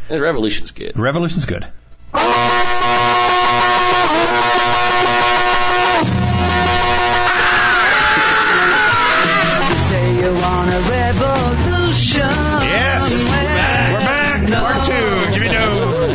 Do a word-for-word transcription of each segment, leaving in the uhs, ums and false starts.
The Revolution's good. Revolution's good. Yes, we're back. Part two. Give me no.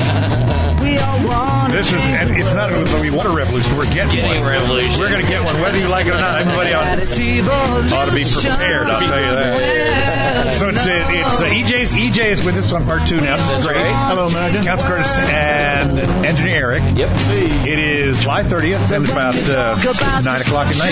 This is, and it's not that we want a revolution. We're getting, getting one. revolution. We're going to get one, whether you like it or not. Everybody ought, ought to be prepared. I'll tell you that. So it's uh, it's uh, E J's E J is with us on part two now. This is great. Hello, America. Council Curtis and Engineer Eric. Yep. It is July thirtieth, and it's about uh, nine o'clock at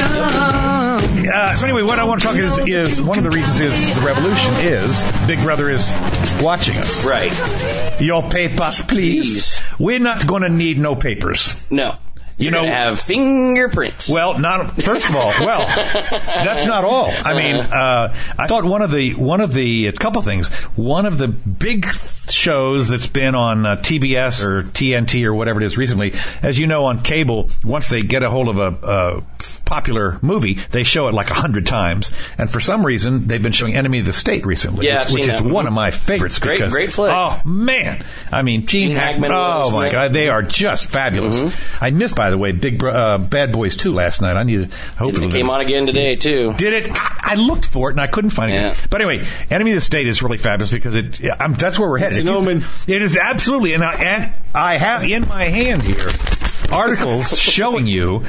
night. Yep. Uh, so anyway, what I want to talk is is one of the reasons is the revolution is Big Brother is watching us. Right. Your papers, please. We're not going to need no papers. No. You You're know, going to have fingerprints. Well, not first of all. Well, that's not all. I mean, uh, I thought one of the one of the a couple things. One of the big shows that's been on uh, T B S or T N T or whatever it is recently, as you know, on cable, once they get a hold of a, a popular movie, they show it like a hundred times. And for some reason, they've been showing Enemy of the State recently, Yeah, which, which is that. one of my favorites. Great, because, great flick. Oh man, I mean, Gene, Gene Hackman. Hackman, Oh my Smith. God, they are just fabulous. Mm-hmm. I missed, by the way, Big Bro- uh, Bad Boys two last night. I needed. Hopefully, It came on again today, too. Did it? I, I looked for it and I couldn't find Yeah. it. But anyway, Enemy of the State is really fabulous because it. Yeah, I'm, that's where we're headed. It's an omen. It is absolutely, and I, and I have in my hand here articles showing you.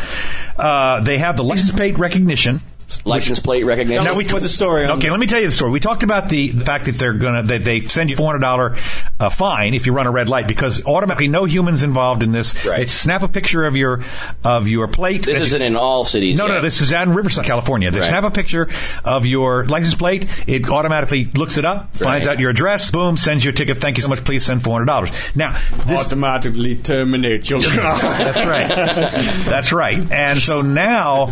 Uh, they have the license plate recognition. License plate recognition. Now we put the story on. Okay, let me tell you the story. We talked about the, the fact that they're gonna that they send you four hundred dollars uh, fine if you run a red light because automatically no humans involved in this. Right. They snap a picture of your of your plate. This isn't in all cities No, yet. no, this is out in Riverside, California. They Right. snap a picture of your license plate. It automatically looks it up, finds Right. out your address, boom, sends you a ticket. Thank you so much. Please send four hundred dollars. Now, this, Automatically terminate your that's right. That's right. And so now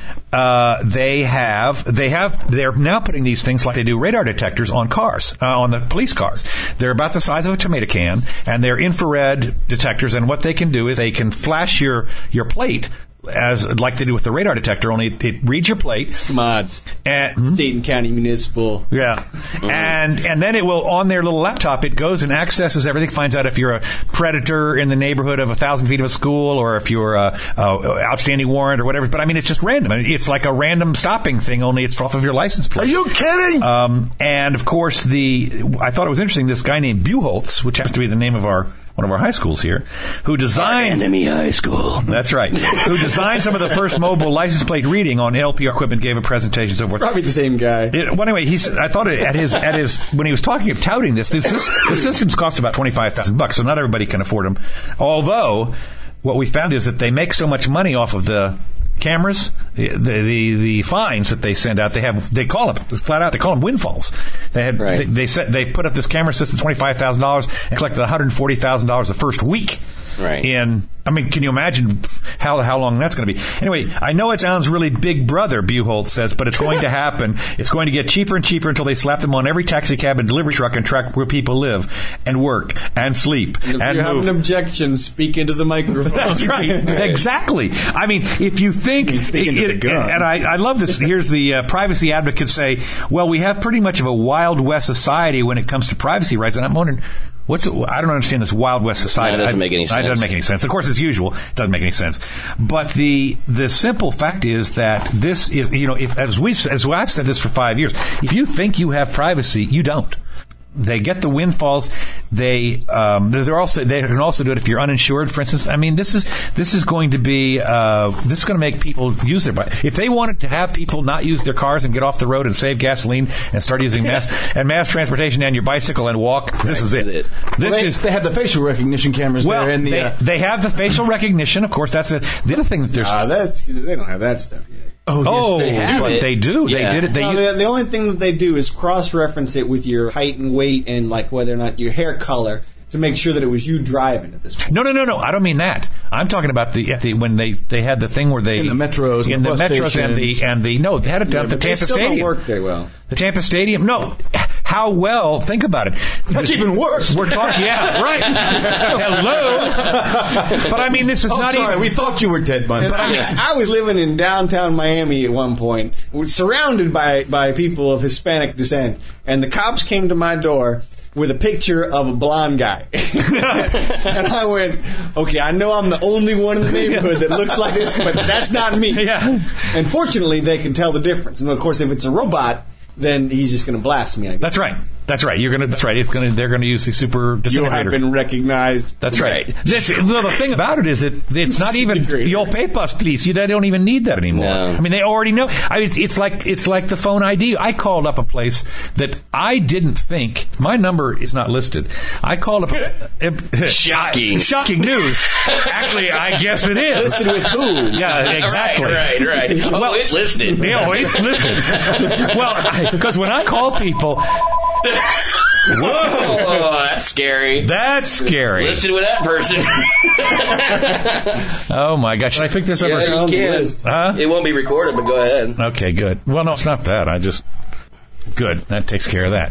uh, they have they have they're now putting these things like they do radar detectors on cars, uh, on the police cars. They're about the size of a tomato can, and they're infrared detectors. And what they can do is they can flash your your plate. As like they do with the radar detector, only it, it reads your plate. mods. And, State and county municipal. yeah, and and then it will on their little laptop. It goes and accesses everything, finds out if you're a predator in the neighborhood of a thousand feet of a school, or if you're a, a outstanding warrant or whatever. But I mean, it's just random. I mean, it's like a random stopping thing, only it's off of your license plate. Are you kidding? Um, and of course, the I thought it was interesting. This guy named Buchholz, which happens to be the name of our one of our high schools here, who designed Enemy High School. That's right. Who designed some of the first mobile license plate reading on L P R equipment, gave a presentation, and so forth. Probably the same guy. It, well, anyway, he said, I thought it, at his at his when he was talking of touting this, this, this the systems cost about twenty five thousand bucks, so not everybody can afford them. Although, what we found is that they make so much money off of the cameras, the, the the fines that they send out, they have they call them flat out they call them windfalls. They had Right. they, they set they put up this camera system twenty five thousand dollars and collected one hundred forty thousand dollars the first week. Right. And I mean, can you imagine how how long that's going to be? Anyway, I know it sounds really Big Brother, Buchholz says, but it's going to happen. It's going to get cheaper and cheaper until they slap them on every taxi cab and delivery truck and track where people live and work and sleep And if and you have move. an objection, speak into the microphone. That's right. Exactly. I mean, if you think, Speaking to the gun. and I, I love this. Here's the uh, privacy advocates say, well, we have pretty much of a Wild West society when it comes to privacy rights, and I'm wondering. What's it, I don't understand this Wild West society. That doesn't I, make any sense. It doesn't make any sense. Of course, as usual, it doesn't make any sense. But the the simple fact is that this is, you know, if, as we've as I've said this for five years, if you think you have privacy, you don't. They get the windfalls. They um, they're also they can also do it if you're uninsured, for instance. I mean, this is this is going to be uh, this is going to make people use their bike. If they wanted to have people not use their cars and get off the road and save gasoline and start using mass and mass transportation and your bicycle and walk, this is it. it. This Well, they, is they have the facial recognition cameras well. there in the. They, uh, they have the facial recognition, of course. That's a, the other thing that there's. Ah, that's, they don't have that stuff yet. oh, yes, oh, they have but it. they do. Yeah. They did it. They No, the, the only thing that they do is cross-reference it with your height and weight and like whether or not your hair color to make sure that it was you driving at this point. No, no, no, no. I don't mean that. I'm talking about the, at the when they, they had the thing where they In the metros, in the the bus metros and the stations. and the no, they had it down at But the they Tampa still don't Stadium. work very well. The Tampa Stadium. No, how well? Think about it. That's even worse. We're talking. Yeah, right. Hello. But I mean, this is oh, not sorry, even. we thought you were dead, Bunny. And I, I was living in downtown Miami at one point, surrounded by, by people of Hispanic descent, and the cops came to my door with a picture of a blonde guy. And I went, okay, I know I'm the only one in the neighborhood that looks like this, but that's not me. Yeah. And fortunately, they can tell the difference. And of course, if it's a robot, then he's just going to blast me. I guess. That's right. That's right. You're gonna. That's right. It's gonna. They're gonna use the super You disintegrator. have been recognized. That's right. That's, well, the thing about it is it, it's not even your pay us, please. You they don't even need that anymore. No. I mean, they already know. I mean, it's, it's like it's like the phone I D. I called up a place that I didn't think my number is not listed. I called up. A, Shocking. Shocking news. Actually, I guess it is. Listed with who? Yeah, exactly. Right, right, right. Oh, Well, it's listed. Yeah, well, it's listed. Well, because when I call people. Whoa! Oh, that's scary. That's scary. Listed with that person. Oh my gosh! Should I pick this up? Yeah, or- on you the can. list. Huh? It won't be recorded, but go ahead. Okay, good. Well, no, it's not that. I just good. That takes care of that.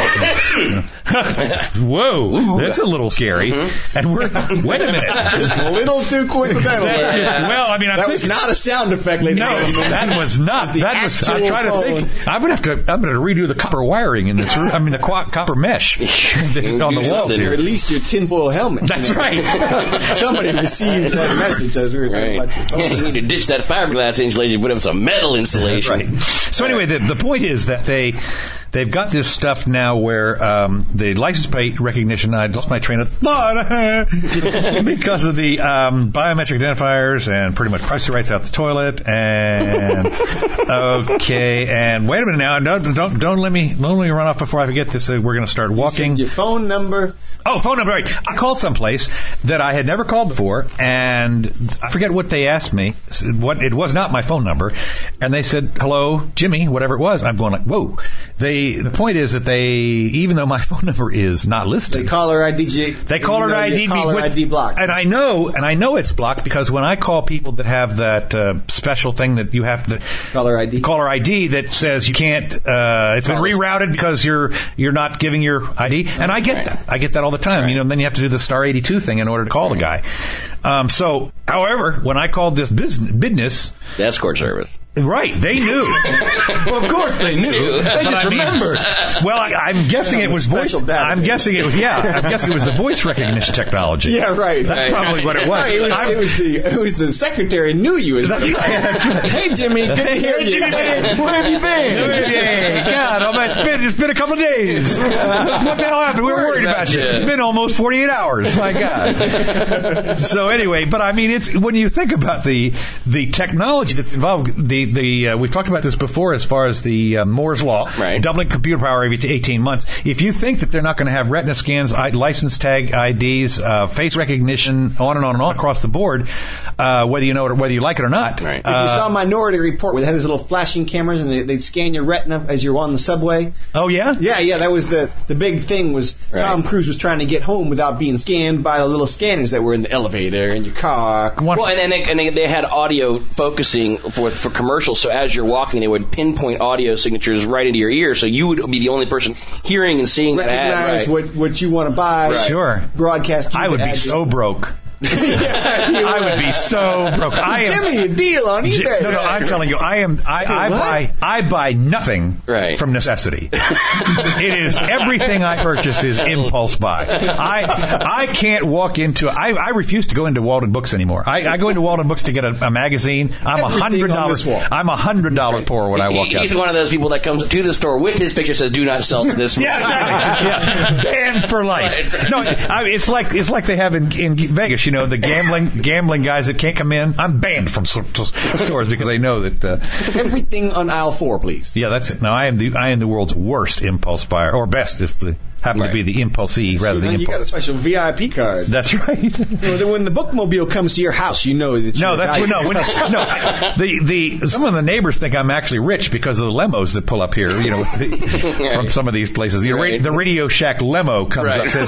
Whoa, that's a little scary. Mm-hmm. And we're wait a minute. Just a little too coincidental. That's there. just, well, I mean, I That think, was not a sound effect, ladies no, and gentlemen. that was not. the That was. I'm actual trying to phone. think. I'm gonna have to. I'm gonna redo the copper wiring in this room. I mean, the qu- copper mesh that's on the Do walls something. here. Or at least your tinfoil helmet. That's You know? right. Somebody received that message as we were talking Right. about your phone. You need to ditch that fiberglass insulation, put up some metal insulation. Right. So anyway, the, the point is that they they've got this stuff now where um, the license plate recognition. I lost my train of thought because of the um, biometric identifiers and pretty much privacy rights out the toilet. And okay, and wait a minute now. Don't don't don't let me don't let me run off before I forget this. Uh, we're going to start walking. Your phone number. Oh, phone number. Right. I called someplace that I had never called before, and I forget what they asked me. What it was not my phone number, and they said, "Hello, Jimmy," whatever it was. I'm going like, "Whoa!" They. The point is that they, even though my phone number is not listed, They caller I D you. they caller I D me caller with, I D blocked. and I know, and I know it's blocked because when I call people that have that uh, special thing that you have to Caller I D. caller I D that says you can't, uh, it's been Call us. rerouted because you're you're not giving your I D, and I get Right. that. I get that all the time. Right. You know, and then you have to do the star eighty-two thing in order to call the guy. Um, so, however, when I called this business, business The escort service. right, they knew. Well, of course they knew. They But just I mean- remembered. Well, I, I'm guessing Yeah, it was the voice. special data. I'm guessing it was yeah. I'm guessing it was the voice recognition technology. Yeah, right. That's Right. probably what it was. Right, it was, I'm- it was the it was the secretary knew you as well. That's right. That's right. Hey Jimmy, good to hear Hey, you. Jimmy, man. Where have you been? Hey, God, oh, it's been, it's been a couple of days. What the hell happened? We were worried about you. It's been almost forty-eight hours. My God. So anyway, but I mean, it's when you think about the the technology that's involved. The the uh, we've talked about this before as far as the uh, Moore's law, Right. doubling computer power every eighteen months. If you think that they're not going to have retina scans, I, license tag I Ds, uh, face recognition, on and on and on across the board, uh, whether you know it or whether you like it or not. Right. If you saw Minority Report where they had these little flashing cameras and they, they'd scan your retina as you're on the subway. Oh yeah. Yeah, yeah, that was the the big thing was Right. Tom Cruise was trying to get home without being scanned by the little scanners that were in the elevator in your car. One- Well, and, and, they, and they, they had audio focusing for for commercials, so as you're walking, they would pinpoint audio signatures right into your ear, so you would be the only person hearing and seeing that ad. Recognize Right. what what you want to buy. Right. Sure. Broadcast. you I would the be ad. so broke. Yeah, you I would be so broke. I am. Jimmy, a deal on J- eBay. No, no, I'm telling you, I am. I, I What? buy. I buy nothing Right. from necessity. It is everything I purchase is impulse buy. I I can't walk into. I I refuse to go into Walden Books anymore. I, I go into Walden Books to get a, a magazine. I'm a Everything hundred on dollars. this wall. I'm a hundred dollars poor when I walk He- out. He's one of those people that comes to the store with his picture says, "Do not sell to this." Yeah, exactly. Yeah, banned for life. No, it's, I mean, it's like it's like they have in, in Vegas. You know, the gambling gambling guys that can't come in. I'm banned from s- s- stores because they know that. Uh, Everything on aisle four, please. yeah, that's it. Now I am the I am the world's worst impulse buyer, or best if the happen Right. to be the impulsee rather than And you got a impulse. special V I P card. That's right. You know, that when the bookmobile comes to your house, you know that No, you're that's valued. no, when it's, no. I- The the some of the neighbors think I'm actually rich because of the lemos that pull up here. You know, with the, from some of these places. The, ra- Right. the Radio Shack lemo comes Right. up says.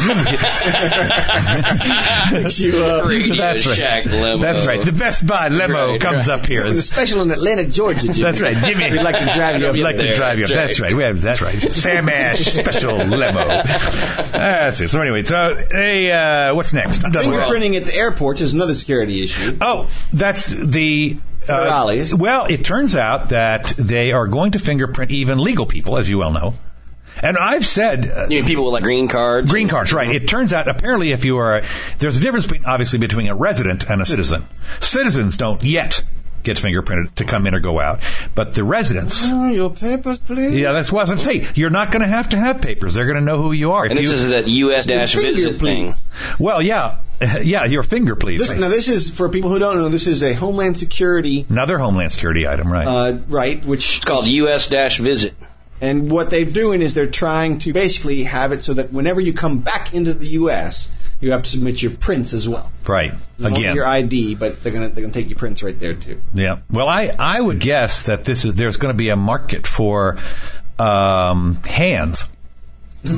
Picks you up. Radio That's right. Shack limo. That's right. The Best Buy limo Right, comes right. up here. With a special in Atlanta, Georgia, Jimmy. That's right, Jimmy. We'd like to drive you up We'd like to there, drive you up. that's That's right. We have, that's right. Sam Ash special limo. That's it. So anyway, so hey, uh, what's next? I'm done with that. Fingerprinting at the airports is another security issue. Oh, that's the. Uh, Federales. well, it turns out that they are going to fingerprint even legal people, as you well know. And I've said... Uh, you mean people with like green cards? Green cards, right. It turns out, apparently, if you are... There's a difference, between, obviously, between a resident and a citizen. Citizens don't yet get fingerprinted to come in or go out. But the residents... Oh, your papers, please? Yeah, that's what I'm saying. You're not going to have to have papers. They're going to know who you are. And if this you, is that U S visit thing. Well, yeah. Yeah, your finger, please. This, now, this is, for people who don't know, this is a Homeland Security... Another Homeland Security item, right. Uh, right, which... It's called U S visit. And what they're doing is they're trying to basically have it so that whenever you come back into the U S, you have to submit your prints as well. Right. Not only Again. your I D, but they're gonna they're gonna take your prints right there too. Yeah. Well, I I would guess that this is there's going to be a market for um, hands. uh,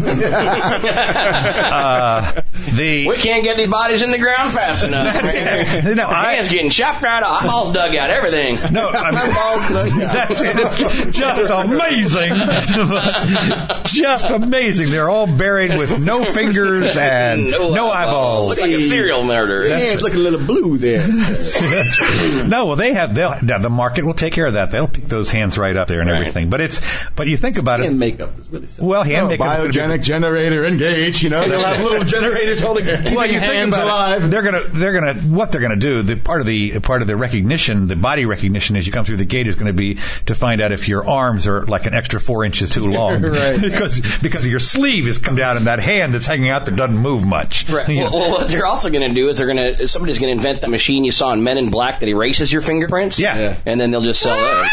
the We can't get these bodies in the ground fast enough. That's it. No, I, hands getting chopped right off, eyeballs dug out, everything. No, I'm, My balls dug out. That's it. It's just amazing. Just amazing. They're all buried with no fingers and no, no eyeballs. eyeballs. Looks like a serial murder. Your hands looking a little blue there. No, well, they have. They'll, now the market will take care of that. They'll pick those hands right up there and Right. everything. But it's. But you think about Hand it. makeup is really simple. Well, hand Oh, makeup. biogenic generator engage. You know, they'll have little generators holding keeping Well, you think hands about alive. It, they're gonna, they're gonna, what they're gonna do. The part of the part of the recognition, the body recognition, as you come through the gate, is going to be to find out if your arms are like an extra four inches too long, Right. because because your sleeve has come down and that hand that's hanging out there doesn't move much. Right. You know. Well, well, what they're also going to do is they're going to somebody's going to invent that machine you saw in Men in Black that erases your fingerprints. Yeah. Yeah. And then they'll just sell those.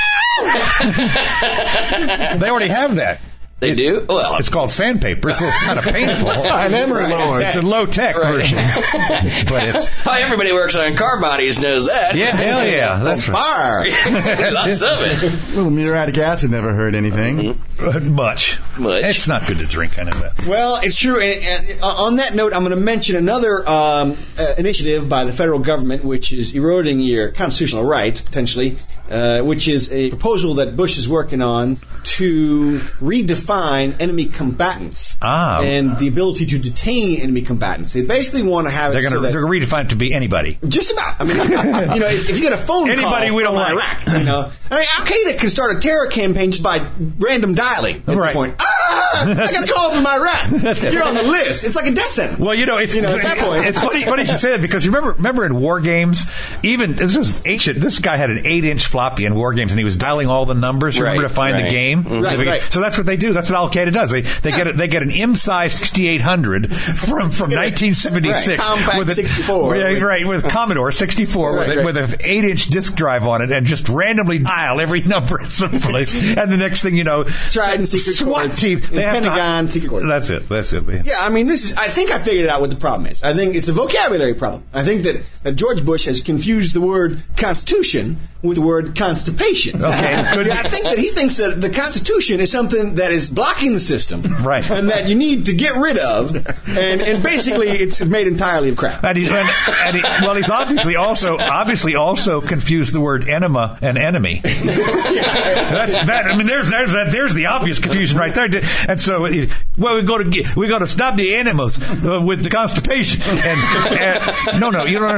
They already have that. They do? Well, It's called sandpaper. It's kind of painful. An emery lord. It's a low tech Right. version, but it's oh, everybody who works on car bodies knows that. yeah, hell yeah, that's right. Fire. Lots of it. Little muriatic acid never hurt anything. Much. Much. It's not good to drink, I know that. Well, it's true. And, and on that note, I'm going to mention another um, uh, initiative by the federal government, which is eroding your constitutional rights, potentially, uh, which is a proposal that Bush is working on to redefine enemy combatants Ah. and the ability to detain enemy combatants. They basically want to have it They're so going that... to they're going to redefine it to be anybody. Just about. I mean, you know, if, if you get a phone Anybody call we don't from like. Iraq, you know, I mean, Al Qaeda can start a terror campaign just by random dialing at Right. this point. Ah, I got a call from Iraq. That's it. You're on the list. It's like a death sentence. Well, you know, it's You know, at that point- it's funny, funny you should say that because you remember, remember in War Games, even this was ancient. This guy had an eight-inch floppy in War Games, and he was dialing all the numbers. You remember Right, to find right. the game. Right, right. So that's what they do. That's what Al Qaeda does. They they get a, they get an M-size sixty-eight hundred from from nineteen seventy-six Right, compact with a, sixty-four. Right, right, with Commodore sixty-four Right, with, right. with an eight-inch disk drive on it, and just randomly dial every number in some place. And the next thing you know, Trident secret SWAT codes. team. And They have to- Pentagon secret codes. That's it. That's it. Man. Yeah, I mean, this is. I think I figured out what the problem is. I think it's a vocabulary problem. I think that, that George Bush has confused the word Constitution with the word constipation. Okay, good. Yeah, I think that he thinks that the Constitution is something that is blocking the system, Right. and that you need to get rid of, and and basically it's made entirely of crap. And, he, and, and he, well, he's obviously also obviously also confused the word enema and enemy. That's that. I mean, there's there's that. There's the obvious confusion right there. And so, he- well, we go to get, we got to stop the enemas uh, with the constipation. And, and no, no, you don't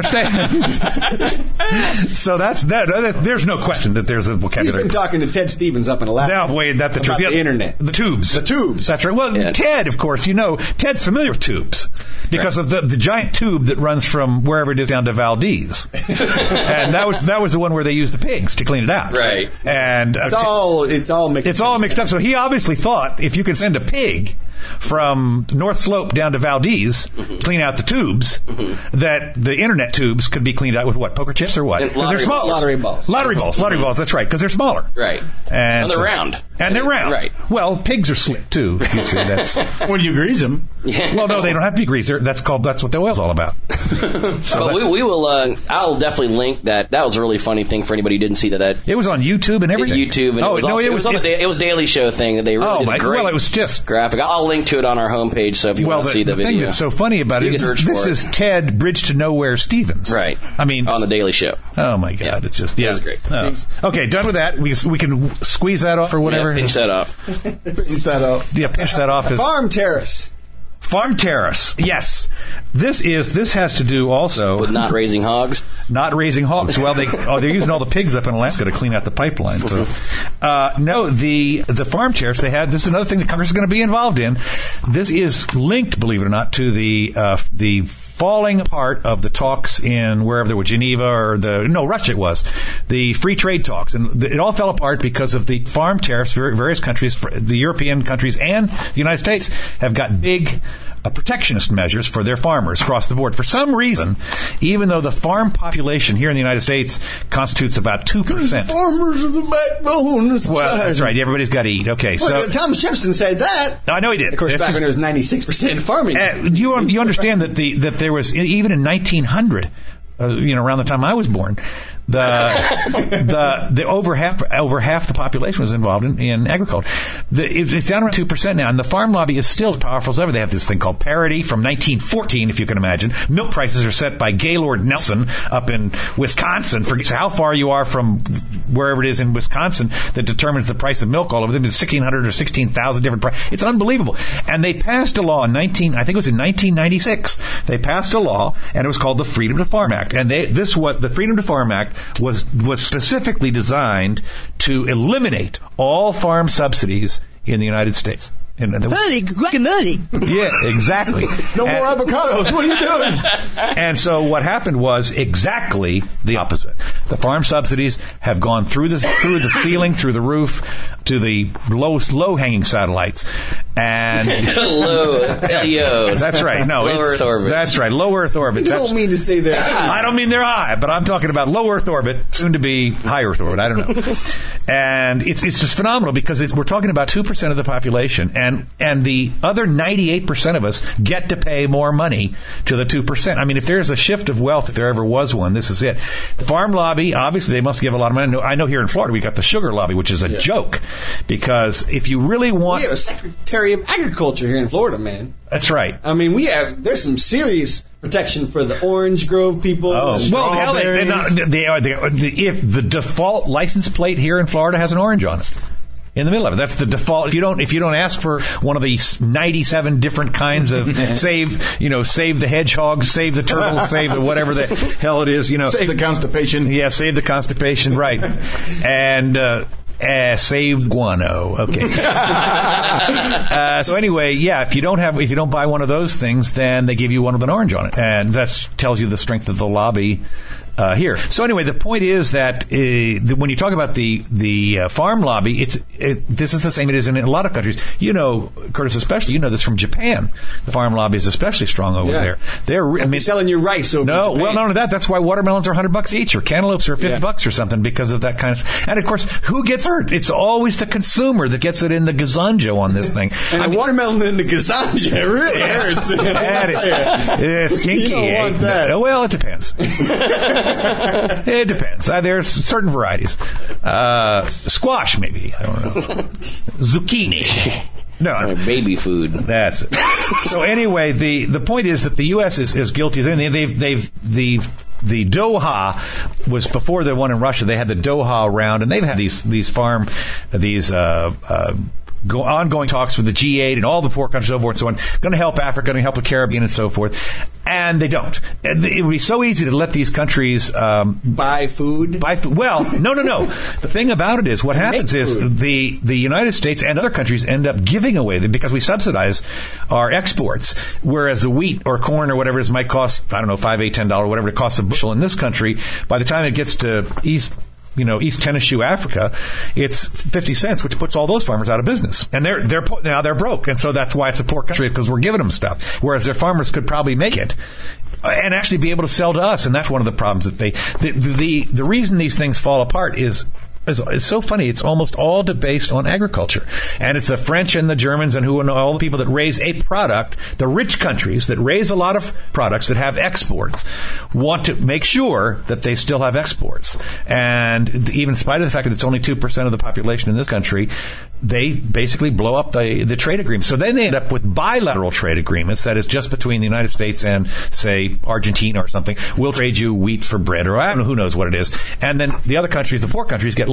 understand. So that's that. that- There's no question that there's a He's vocabulary. been talking to Ted Stevens up in Alaska. Now, wait, that the about truth. the internet. The tubes. The tubes. That's right. Well, Yeah. Ted, of course, you know, Ted's familiar with tubes because of the, the giant tube that runs from wherever it is down to Valdez. And that was that was the one where they used the pigs to clean it out. Right. And uh, It's all it's all mixed. it's all mixed up. So he obviously thought if you could send a pig from North Slope down to Valdez, Mm-hmm. clean out the tubes, that the internet tubes could be cleaned out with what? Poker chips or what? And 'Cause lottery they're small. balls. Lottery balls. Lottery balls. Lottery balls. That's right. Because they're smaller. Right. And, And they're so- round. And they're round. Right. Well, pigs are slick too. You see, that's When you grease them. Yeah. well, no, they don't have to be greaser. That's called. That's what the oil's all about. So but we, that's- we will. Uh, I'll definitely link that. That was a really funny thing for anybody who didn't see that. That it was on YouTube and everything. YouTube and oh it was, no, also, it it was, was on the it- da- it was Daily Show thing that they really oh did my. a great Well, it was just. graphic. I'll link to it on our homepage. So if you Well, want the, to see the, the thing video, that's so funny about You it can is search this for is it. Ted Bridge to Nowhere Stevens. right I mean, on the Daily Show. oh my God, Yeah. it's just yeah. That's great. Oh. Okay, done with that. We we can squeeze that off or whatever. Yeah, pinch that off. Pinch that up. Yeah, pinch that off as Farm terrace. Farm tariffs. Yes. This is this has to do also with not raising hogs. Not raising hogs. Well, they oh they're using all the pigs up in Alaska to clean out the pipeline. So uh, no, the the farm tariffs they had. This is another thing that Congress is going to be involved in. This is linked, believe it or not, to the uh, the falling apart of the talks in wherever there were Geneva or the no Russia it was the free trade talks, and it all fell apart because of the farm tariffs. Various countries, the European countries and the United States, have got big uh, protectionist measures for their farmers across the board. For some reason, even though the farm population here in the United States constitutes about two percent. Farmers are the backbone of society. Well, that's right. Everybody's got to eat. Okay, well, so Thomas Jefferson said that. I know he did. Of course, this back is, when it was ninety-six percent farming. Uh, you you understand that the that there was even in nineteen hundred, uh, you know, around the time I was born. The the the over half over half the population was involved in, in agriculture. The, it, it's down around two percent now, and the farm lobby is still as powerful as ever. They have this thing called parity from nineteen fourteen, if you can imagine. Milk prices are set by Gaylord Nelson up in Wisconsin. For how far you are from wherever it is in Wisconsin that determines the price of milk all over them. It's sixteen hundred or sixteen thousand different prices. It's unbelievable. And they passed a law in nineteen I think it was in nineteen ninety-six. They passed a law, and it was called the Freedom to Farm Act. And they this what the Freedom to Farm Act was was specifically designed to eliminate all farm subsidies in the United States. And, and Honey, guacamole. Yeah, exactly. No and, more avocados. What are you doing? And so what happened was exactly the opposite. The farm subsidies have gone through the through the ceiling, through the roof, to the lowest low-hanging satellites. And low L E Os. That's right. No, low it's, Earth orbit. That's right. Low Earth orbit. You That's, don't mean to say they're high. I don't mean they're high, but I'm talking about low Earth orbit, soon to be high Earth orbit. I don't know. And it's it's just phenomenal because it's, we're talking about two percent of the population, and and the other ninety-eight percent of us get to pay more money to the two percent. I mean, if there's a shift of wealth, if there ever was one, this is it. The farm lobby, obviously, they must give a lot of money. I know, I know here in Florida we've got the sugar lobby, which is a yeah. joke, because if you really want... We have a Secretary of Agriculture here in Florida, man. That's right. I mean, we have, there's some serious protection for the Orange Grove people. Oh, well, hell, they, they're not, they are, they are, if the default license plate here in Florida has an orange on it. In the middle of it. That's the default. If you don't, if you don't ask for one of these ninety-seven different kinds of save, you know, save the hedgehogs, save the turtles, save the whatever the hell it is, you know. Save the constipation. Yeah, save the constipation, right. And, uh, Uh, save guano. Okay. uh, so anyway, yeah, if you don't have, if you don't buy one of those things, then they give you one with an orange on it, and that tells you the strength of the lobby uh, here. So anyway, the point is that uh, the, when you talk about the the uh, farm lobby, it's it, this is the same it is in a lot of countries. You know, Curtis, especially, you know this from Japan. The farm lobby is especially strong over yeah. there. They're I mean, selling you rice over no, Japan. well, not only that. That's why watermelons are a hundred bucks each, or cantaloupes are fifty yeah. bucks or something, because of that kind of. And of course, who gets hurt? It's always the consumer that gets it in the gazonjo on this thing. And I a mean, watermelon in the gazonjo really hurts. it, it's kinky. You don't want that. No, well, it depends. It depends. Uh, there's certain varieties. Uh, squash, maybe. I don't know. Zucchini. No, like baby food. That's it. So anyway, the, the point is that the U S is as guilty as anything. They've they've the the Doha was before the one in Russia. They had the Doha round, and they've had these these farm these uh, uh, go, ongoing talks with the G eight and all the poor countries, so forth, and so on. Going to help Africa, going to help the Caribbean, and so forth. And they don't. It would be so easy to let these countries um, buy food. Buy food. Well, no, no, no. The thing about it is, what happens is the the United States and other countries end up giving away them because we subsidize our exports, whereas the wheat or corn or whatever it is might cost, I don't know, five, eight, ten dollars, whatever it costs a bushel in this country. By the time it gets to East. You know, East Tennessee, Africa, it's fifty cents, which puts all those farmers out of business. And they're, they're, now they're broke. And so that's why it's a poor country, because we're giving them stuff. Whereas their farmers could probably make it and actually be able to sell to us. And that's one of the problems that they, the, the, the reason these things fall apart is, It's so funny. It's almost all based on agriculture. And it's the French and the Germans and who and all the people that raise a product, the rich countries that raise a lot of products that have exports, want to make sure that they still have exports. And even in spite of the fact that it's only two percent of the population in this country, they basically blow up the, the trade agreements. So then they end up with bilateral trade agreements, that is just between the United States and, say, Argentina or something. We'll trade you wheat for bread, or I don't know, who knows what it is. And then the other countries, the poor countries, get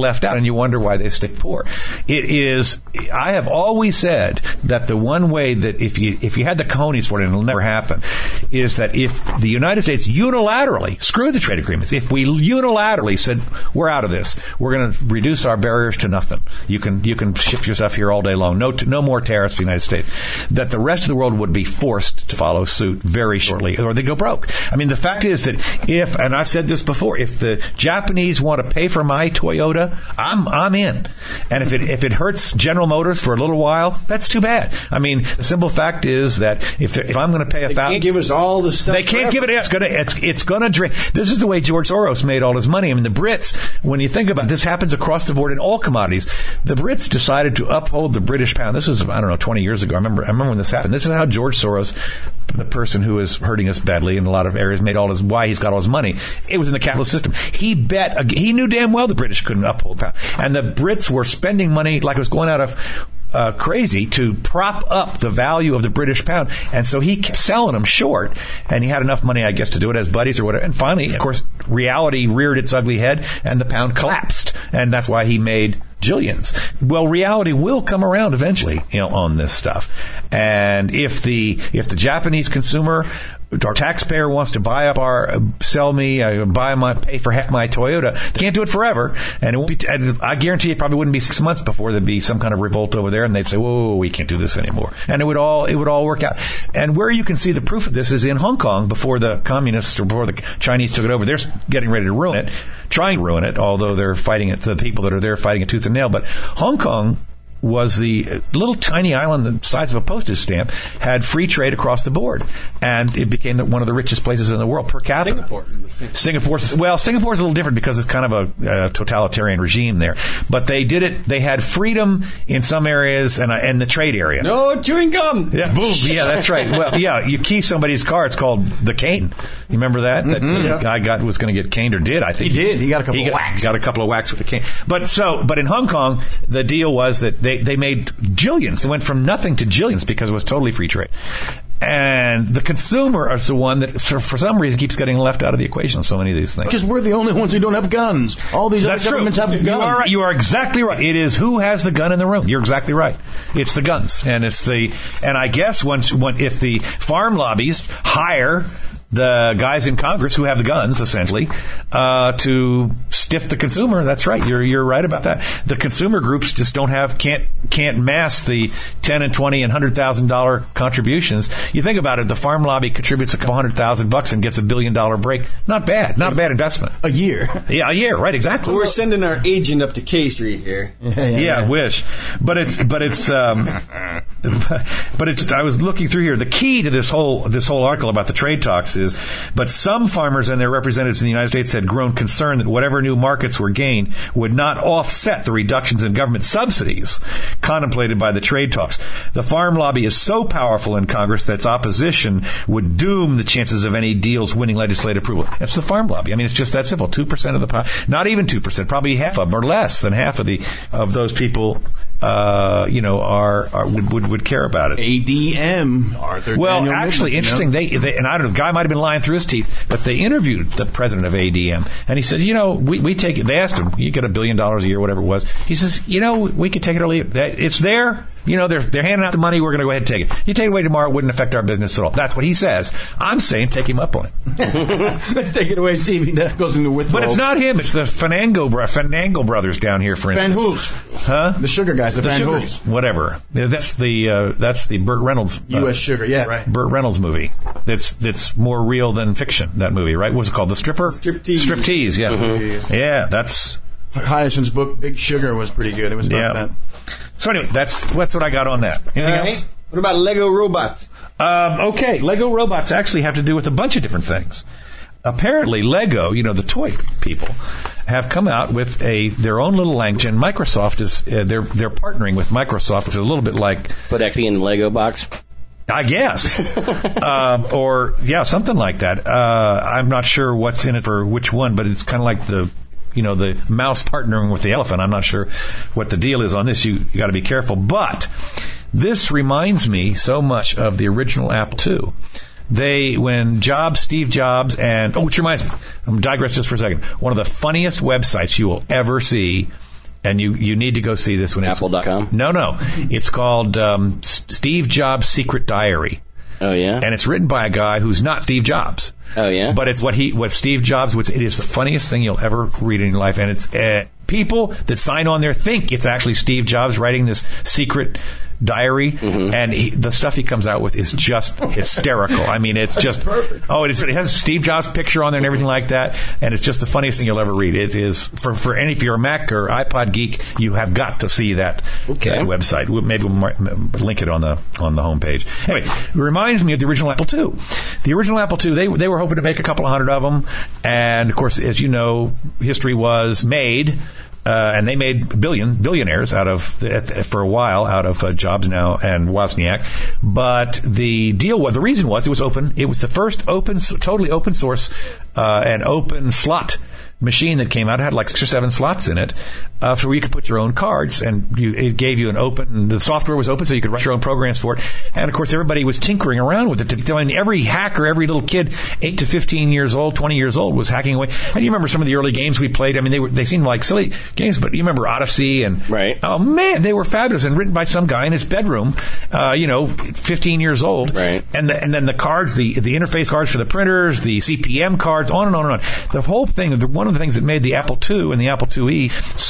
left out, and you wonder why they stay poor. It is, I have always said that the one way that if you if you had the cojones for it, and it'll never happen, is that if the United States unilaterally, screw the trade agreements, if we unilaterally said, we're out of this, we're going to reduce our barriers to nothing. You can you can ship your stuff here all day long. No no more tariffs for the United States. That the rest of the world would be forced to follow suit very shortly, or they go broke. I mean, the fact is that if, and I've said this before, if the Japanese want to pay for my Toyota, I'm I'm in. And if it if it hurts General Motors for a little while, that's too bad. I mean, the simple fact is that if if I'm going to pay a They thousand, can't give us all the stuff. they can't forever. give it. It's gonna. It's it's gonna drain. This is the way George Soros made all his money. I mean, the Brits. When you think about it, this, happens across the board in all commodities. The Brits decided to uphold the British pound. This was I don't know twenty years ago. I remember. I remember when this happened. This is how George Soros, the person who is hurting us badly in a lot of areas, made all his. Why he's got all his money. It was in the capitalist system. He bet. He knew damn well the British couldn't uphold pound, and the Brits were spending money like it was going out of. Uh, crazy to prop up the value of the British pound, and so he kept selling them short, and he had enough money, I guess, to do it as buddies or whatever. And finally, of course, reality reared its ugly head, and the pound collapsed, and that's why he made jillions. Well, reality will come around eventually, you know, on this stuff. And if the if the Japanese consumer, our taxpayer, wants to buy up our, sell me, uh, buy my, pay for half my Toyota, they can't do it forever. And it won't be. And I guarantee it probably wouldn't be six months before there'd be some kind of revolt over there, and they'd say, "Whoa, we can't do this anymore." And it would all it would all work out. And where you can see the proof of this is in Hong Kong before the communists or before the Chinese took it over. They're getting ready to ruin it, trying to ruin it, although they're fighting it. The people that are there fighting it tooth and nail. But Hong Kong was the little tiny island the size of a postage stamp, had free trade across the board, and it became the, one of the richest places in the world per capita. Singapore. Singapore, well, Singapore's a little different because it's kind of a, a totalitarian regime there, but they did it. They had freedom in some areas and uh, in the trade area. No chewing gum. Yeah, boom. Yeah, that's right. Well, yeah, you key somebody's car. It's called the cane. You remember that? That Mm-hmm, the yeah. guy got was going to get caned or did I think He did. He got a couple he of got, whacks. Got a couple of whacks with the cane. But so, but in Hong Kong, the deal was that they they made jillions. They went from nothing to jillions because it was totally free trade. And the consumer is the one that, for, for some reason, keeps getting left out of the equation on so many of these things. Because we're the only ones who don't have guns. All these That's other governments true. have guns. You are right. You are exactly right. It is who has the gun in the room. You're exactly right. It's the guns, and it's the. And I guess once, when, if the farm lobbies hire the guys in Congress who have the guns, essentially, uh, to stiff the consumer. That's right. You're you're right about that. The consumer groups just don't have can't can't mass the ten and twenty and hundred thousand dollar contributions. You think about it. The farm lobby contributes a couple hundred thousand bucks and gets a billion dollar break. Not bad. Not a bad investment. A year. Yeah, a year. Right. Exactly. We're sending our agent up to K Street here. Yeah, Yeah, I wish. But it's, but it's, um, but it's, I was looking through here. The key to this whole, this whole article about the trade talks is, but some farmers and their representatives in the United States had grown concerned that whatever new markets were gained would not offset the reductions in government subsidies contemplated by the trade talks. The farm lobby is so powerful in Congress that its opposition would doom the chances of any deals winning legislative approval. That's the farm lobby. I mean, it's just that simple. Two percent of the, po- not even two percent, probably half of them, or less than half of the, of those people, uh, you know, are, are would, would, would care about it. A D M, Arthur Well, Daniel actually, Midland, interesting. you know? They, they, and I don't know, the guy might have been lying through his teeth, but they interviewed the president of A D M, and he said, you know, we, we take it. They asked him, you get a billion dollars a year, whatever it was. He says, you know, we could take it or leave it. It's there. You know, they're they're handing out the money. We're going to go ahead and take it. You take it away tomorrow, it wouldn't affect our business at all. That's what he says. I'm saying take him up on it. Take it away, see if he goes into withdrawal. But it's not him. It's the Fanango, bro- Fanango brothers down here, for Van instance. Hoos. Huh? The sugar guys, the, The Van sugar- Hoos. Whatever. Yeah, That's the uh, that's the Burt Reynolds. uh, U S Sugar, yeah, right. Burt Reynolds movie. That's that's more real than fiction. That movie, right? What's it called? The Stripper. Striptease. Striptease. Yeah. Mhm. Yeah. That's. Hyacinth's book, Big Sugar, was pretty good. It was about Yeah. that. So anyway, that's that's what I got on that. Anything All else? right. What about Lego robots? Um, okay, Lego robots actually have to do with a bunch of different things. Apparently, Lego, you know, the toy people, have come out with a their own little language, and Microsoft is uh, they're they're partnering with Microsoft. It's a little bit like, Put X P in the Lego box. I guess, um, or yeah, something like that. Uh, I'm not sure what's in it for which one, but it's kind of like the. You know, the mouse partnering with the elephant. I'm not sure what the deal is on this. You, you got to be careful. But this reminds me so much of the original Apple two. They, when Jobs, Steve Jobs, and, oh, which reminds me, I'm digress just for a second. One of the funniest websites you will ever see and you, you need to go see this one. Apple dot com? No, no. It's called um, Steve Jobs' Secret Diary. Oh, yeah? And it's written by a guy who's not Steve Jobs. Oh, yeah? But it's what he, what Steve Jobs was. It is the funniest thing you'll ever read in your life. And it's uh, people that sign on there think it's actually Steve Jobs writing this secret diary. Mm-hmm. And he, the stuff he comes out with is just hysterical. I mean, it's just, perfect. oh, it, is, it has Steve Jobs' picture on there and everything like that. And it's just the funniest thing you'll ever read. It is, for, for any, if you're a Mac or iPod geek, you have got to see that, okay. that website. Maybe we'll link it on the, on the homepage. Anyway, it reminds me of the original Apple two. The original Apple two, they, they were hoping to make a couple of hundred of them. And of course, as you know, history was made, uh, and they made billion, billionaires out of, the, for a while, out of uh, Jobs now and Wozniak. But the deal was, the reason was it was open. It was the first open, totally open source, uh, and open slot machine that came out. It had like six or seven slots in it, uh, so where you could put your own cards, and you, it gave you an open, the software was open so you could write your own programs for it. And of course everybody was tinkering around with it. I mean, every hacker, every little kid, eight to fifteen years old, twenty years old, was hacking away. And you remember some of the early games we played. I mean, they were, they seemed like silly games, but you remember Odyssey and, right. oh man, they were fabulous and written by some guy in his bedroom, uh, you know, fifteen years old. Right. And the, and then the cards, the, the interface cards for the printers, the C P M cards, on and on and on. The whole thing, the, one of the things that made the Apple two and the Apple two E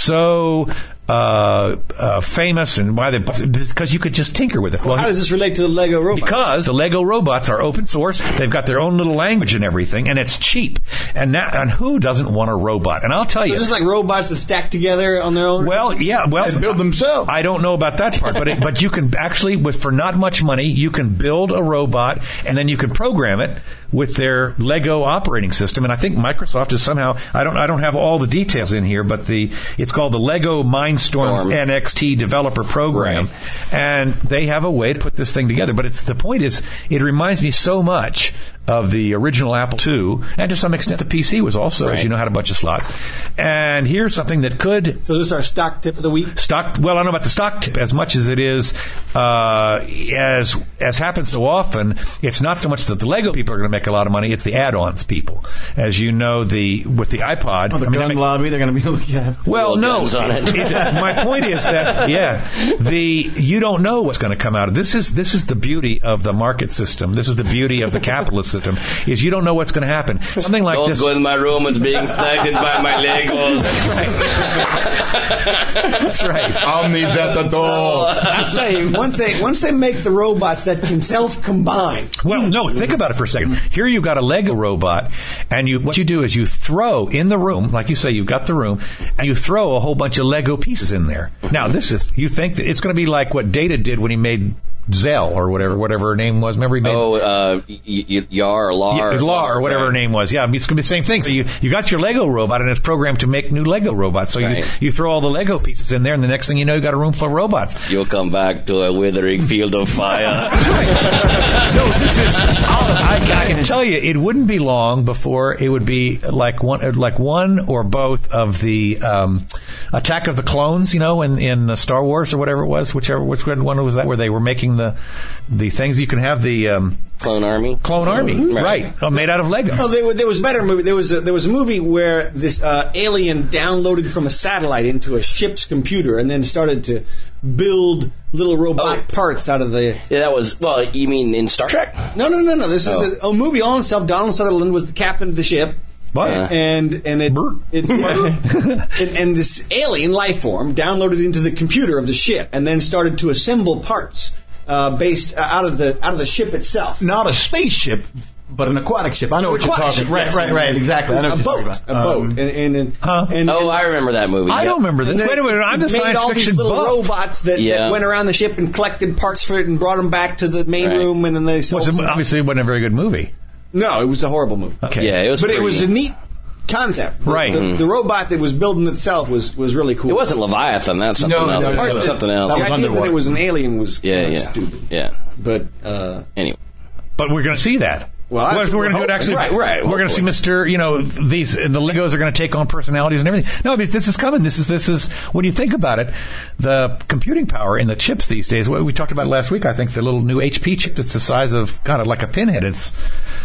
so uh, uh, famous, and why they, because you could just tinker with it. Well, how does this relate to the Lego robot? Because the Lego robots are open source. They've got their own little language and everything, and it's cheap. And now, and who doesn't want a robot? And I'll tell you, is this like robots that stack together on their own? Well, yeah, well, they build themselves. I don't know about that part, but it, but you can actually, with for not much money, you can build a robot, and then you can program it with their Lego operating system. And I think Microsoft is somehow, I don't I don't have all the details in here, but the it's called the Lego Mindstorms Storm. N X T developer program, right. And they have a way to put this thing together. But it's the point is, it reminds me so much of the original Apple two, and to some extent the P C was also, right. as you know, had a bunch of slots. And here's something that could... So this is our stock tip of the week? Stock, well, I don't know about the stock tip as much as it is, uh, as as happens so often, it's not so much that the Lego people are going to make a lot of money, it's the add-ons people. As you know, the with the iPod... Oh, the I mean, gun make, lobby, they're going to be able to have... Well, no. On it. it, my point is that, yeah, the you don't know what's going to come out of this. Is This is the beauty of the market system. This is the beauty of the capitalist system, is you don't know what's going to happen. Something like don't this. Don't go in my room, it's being protected by my Legos. That's right. That's right. Omnis at the door. I'll tell you, once they, once they make the robots that can self-combine. Well, no, think about it for a second. Here you've got a Lego robot, and you what you do is you throw in the room, like you say, you've got the room, and you throw a whole bunch of Lego pieces in there. Now, this is, you think that it's going to be like what Data did when he made Zell or whatever, whatever her name was. Remember he made... Oh, uh, y- y- Yar or Lar. Y- Lar or whatever right. her name was. Yeah, it's going to be the same thing. So you, you got your Lego robot, and it's programmed to make new Lego robots. So right. you, you throw all the Lego pieces in there, and the next thing you know, you got a room full of robots. You'll come back to a withering field of fire. That's right. No, this is... I, I can tell you, it wouldn't be long before it would be like one, like one or both of the um, Attack of the Clones, you know, in, in Star Wars or whatever it was, whichever which one was that, where they were making the the things you can have the um, Clone Army. Clone Army, mm-hmm. right? Oh, made out of Lego. No, there, there was a better movie. There was a, there was a movie where this uh, alien downloaded from a satellite into a ship's computer and then started to build little robot oh. parts out of the. Yeah, that was. Well, you mean in Star Trek? No, no, no, no. This oh. is a, a movie all in itself. Donald Sutherland was the captain of the ship. What? Uh, and and it, it, it and this alien life form downloaded into the computer of the ship and then started to assemble parts uh, based uh, out of the out of the ship itself. Not a spaceship, but an aquatic ship. I know an what you're talking. Ship, right, yes. right, right. Exactly. I know a boat. A boat. Um, and, and, and, huh? and, oh, and, I remember that movie. I yep. don't remember this. Wait a minute. I'm the science all fiction these little buff. robots that, yeah. that went around the ship and collected parts for it and brought them back to the main right. room, and then they sold well, obviously it wasn't a very good movie. No, it was a horrible movie. Okay. Yeah, it was. But pretty... it was a neat concept. The, right. The, mm-hmm. the robot that was building itself was, was really cool. It wasn't Leviathan. That's something no, else. No, it no, was something else. The was idea that it was an alien was yeah, kind of yeah. stupid. Yeah. But uh, anyway. But we're going to see that. Well, well we're going to do it actually. Right, right. We're going to see Mister You know, these the Legos are going to take on personalities and everything. No, I mean this is coming. This is this is when you think about it, the computing power in the chips these days. What we talked about last week, I think the little new H P chip that's the size of kind of like a pinhead. It's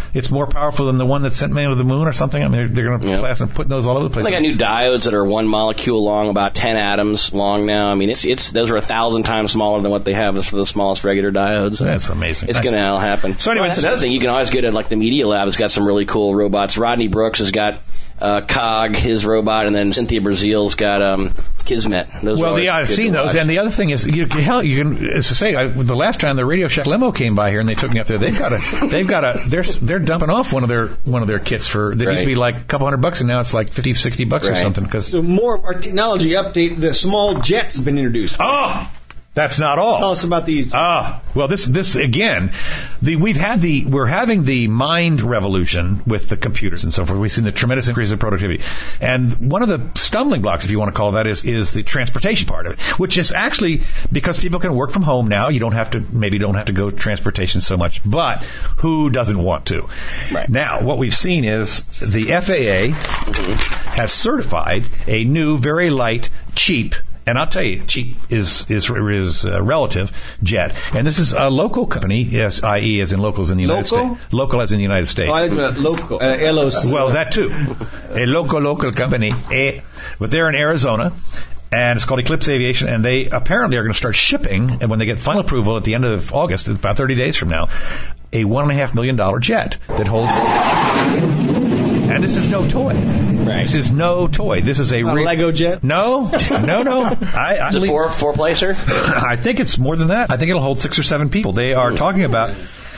it's more powerful than the one that sent man to the moon or something. I mean, they're, they're going to Yeah. blast and putting those all over the place. They got new diodes that are one molecule long, about ten atoms long now. I mean, it's it's those are a thousand times smaller than what they have for the smallest regular diodes. That's amazing. It's going to all happen. So anyway, well, that's another thing. You can always get at like the Media Lab has got some really cool robots. Rodney Brooks has got uh, Cog, his robot, and then Cynthia Brazil's got um, Kismet. Those well, are yeah, I've good seen to those. watch. And the other thing is, you, hell, you can, as to say, I, the last time the Radio Shack limo came by here and they took me up there, they've got a, they've got a, they're they're dumping off one of their one of their kits for that Right. used to be like a couple hundred bucks and now it's like fifty, sixty bucks or Right. something. Because So more of our technology update. The small jets have been introduced. oh, that's not all. Tell us about these. Ah, well, this this again, the we've had the we're having the mind revolution with the computers and so forth. We've seen the tremendous increase in productivity, and one of the stumbling blocks, if you want to call that, is is the transportation part of it, which is actually because people can work from home now. You don't have to maybe don't have to go transportation so much, but who doesn't want to? Right. Now, what we've seen is the F A A has certified a new, very light, cheap. And I'll tell you, cheap is is is uh, relative jet, and this is a local company, yes, that is, as in locals in the United Local? States. Local as in the United States. Oh, I think about local. Uh, L O C. Well, that too. A local local company, eh, but they're in Arizona, and it's called Eclipse Aviation, and they apparently are going to start shipping, and when they get final approval at the end of August, about thirty days from now, a one and a half million dollar jet that holds. And this is no toy. Right. This is no toy. This is a Not a re- Lego jet? No, no, no. I, I Is it four four placer? I think it's more than that. I think it'll hold six or seven people. They are talking about.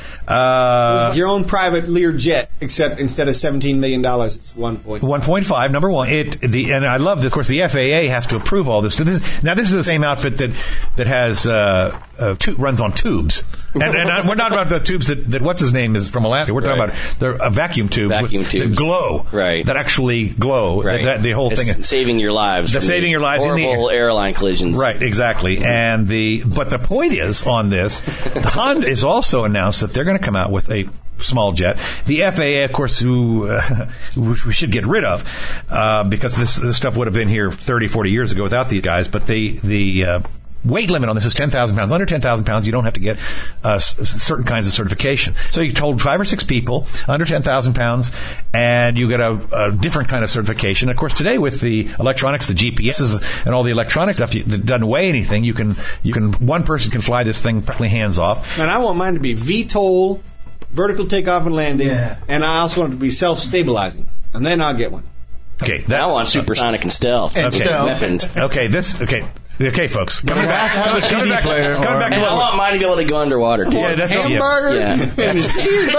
Uh, It's your own private Lear jet, except instead of seventeen million dollars, it's one point. one point five, number one. It the and I love this. Of course, the F A A has to approve all this. this now, this is the same outfit that that has uh, uh, tu- runs on tubes, and, and I, we're not about the tubes that, that what's his name is from Alaska. We're talking Right. about the uh, vacuum tubes, Vacuum with, tubes. that glow, Right. That actually glow. Right. That, that, the whole It's thing. saving your lives. The from saving the your lives in the horrible airline collisions. Right, exactly. And the but the point is on this, the Honda has also announced that they're going to come out with a small jet. The F A A, of course, who uh, which we should get rid of uh, because this this stuff would have been here thirty, forty years ago without these guys. But the the uh, weight limit on this is ten thousand pounds. Under ten thousand pounds, you don't have to get uh, s- certain kinds of certification. So you told five or six people under ten thousand pounds, and you get a, a different kind of certification. Of course, today with the electronics, the G P S's, and all the electronic stuff that doesn't weigh anything, you can you can one person can fly this thing practically hands off. And I want mine to be V TOL, vertical takeoff and landing, and I also want it to be self-stabilizing. And then I'll get one. Okay, That that I want supersonic and stealth. And Okay. stealth. Weapons. okay, this okay. Okay, folks. But it has to have a C coming D back, player. coming or- back to And I what want mine to be able to go underwater. too. Yeah, that's what- yeah. Hamburger Yeah. and a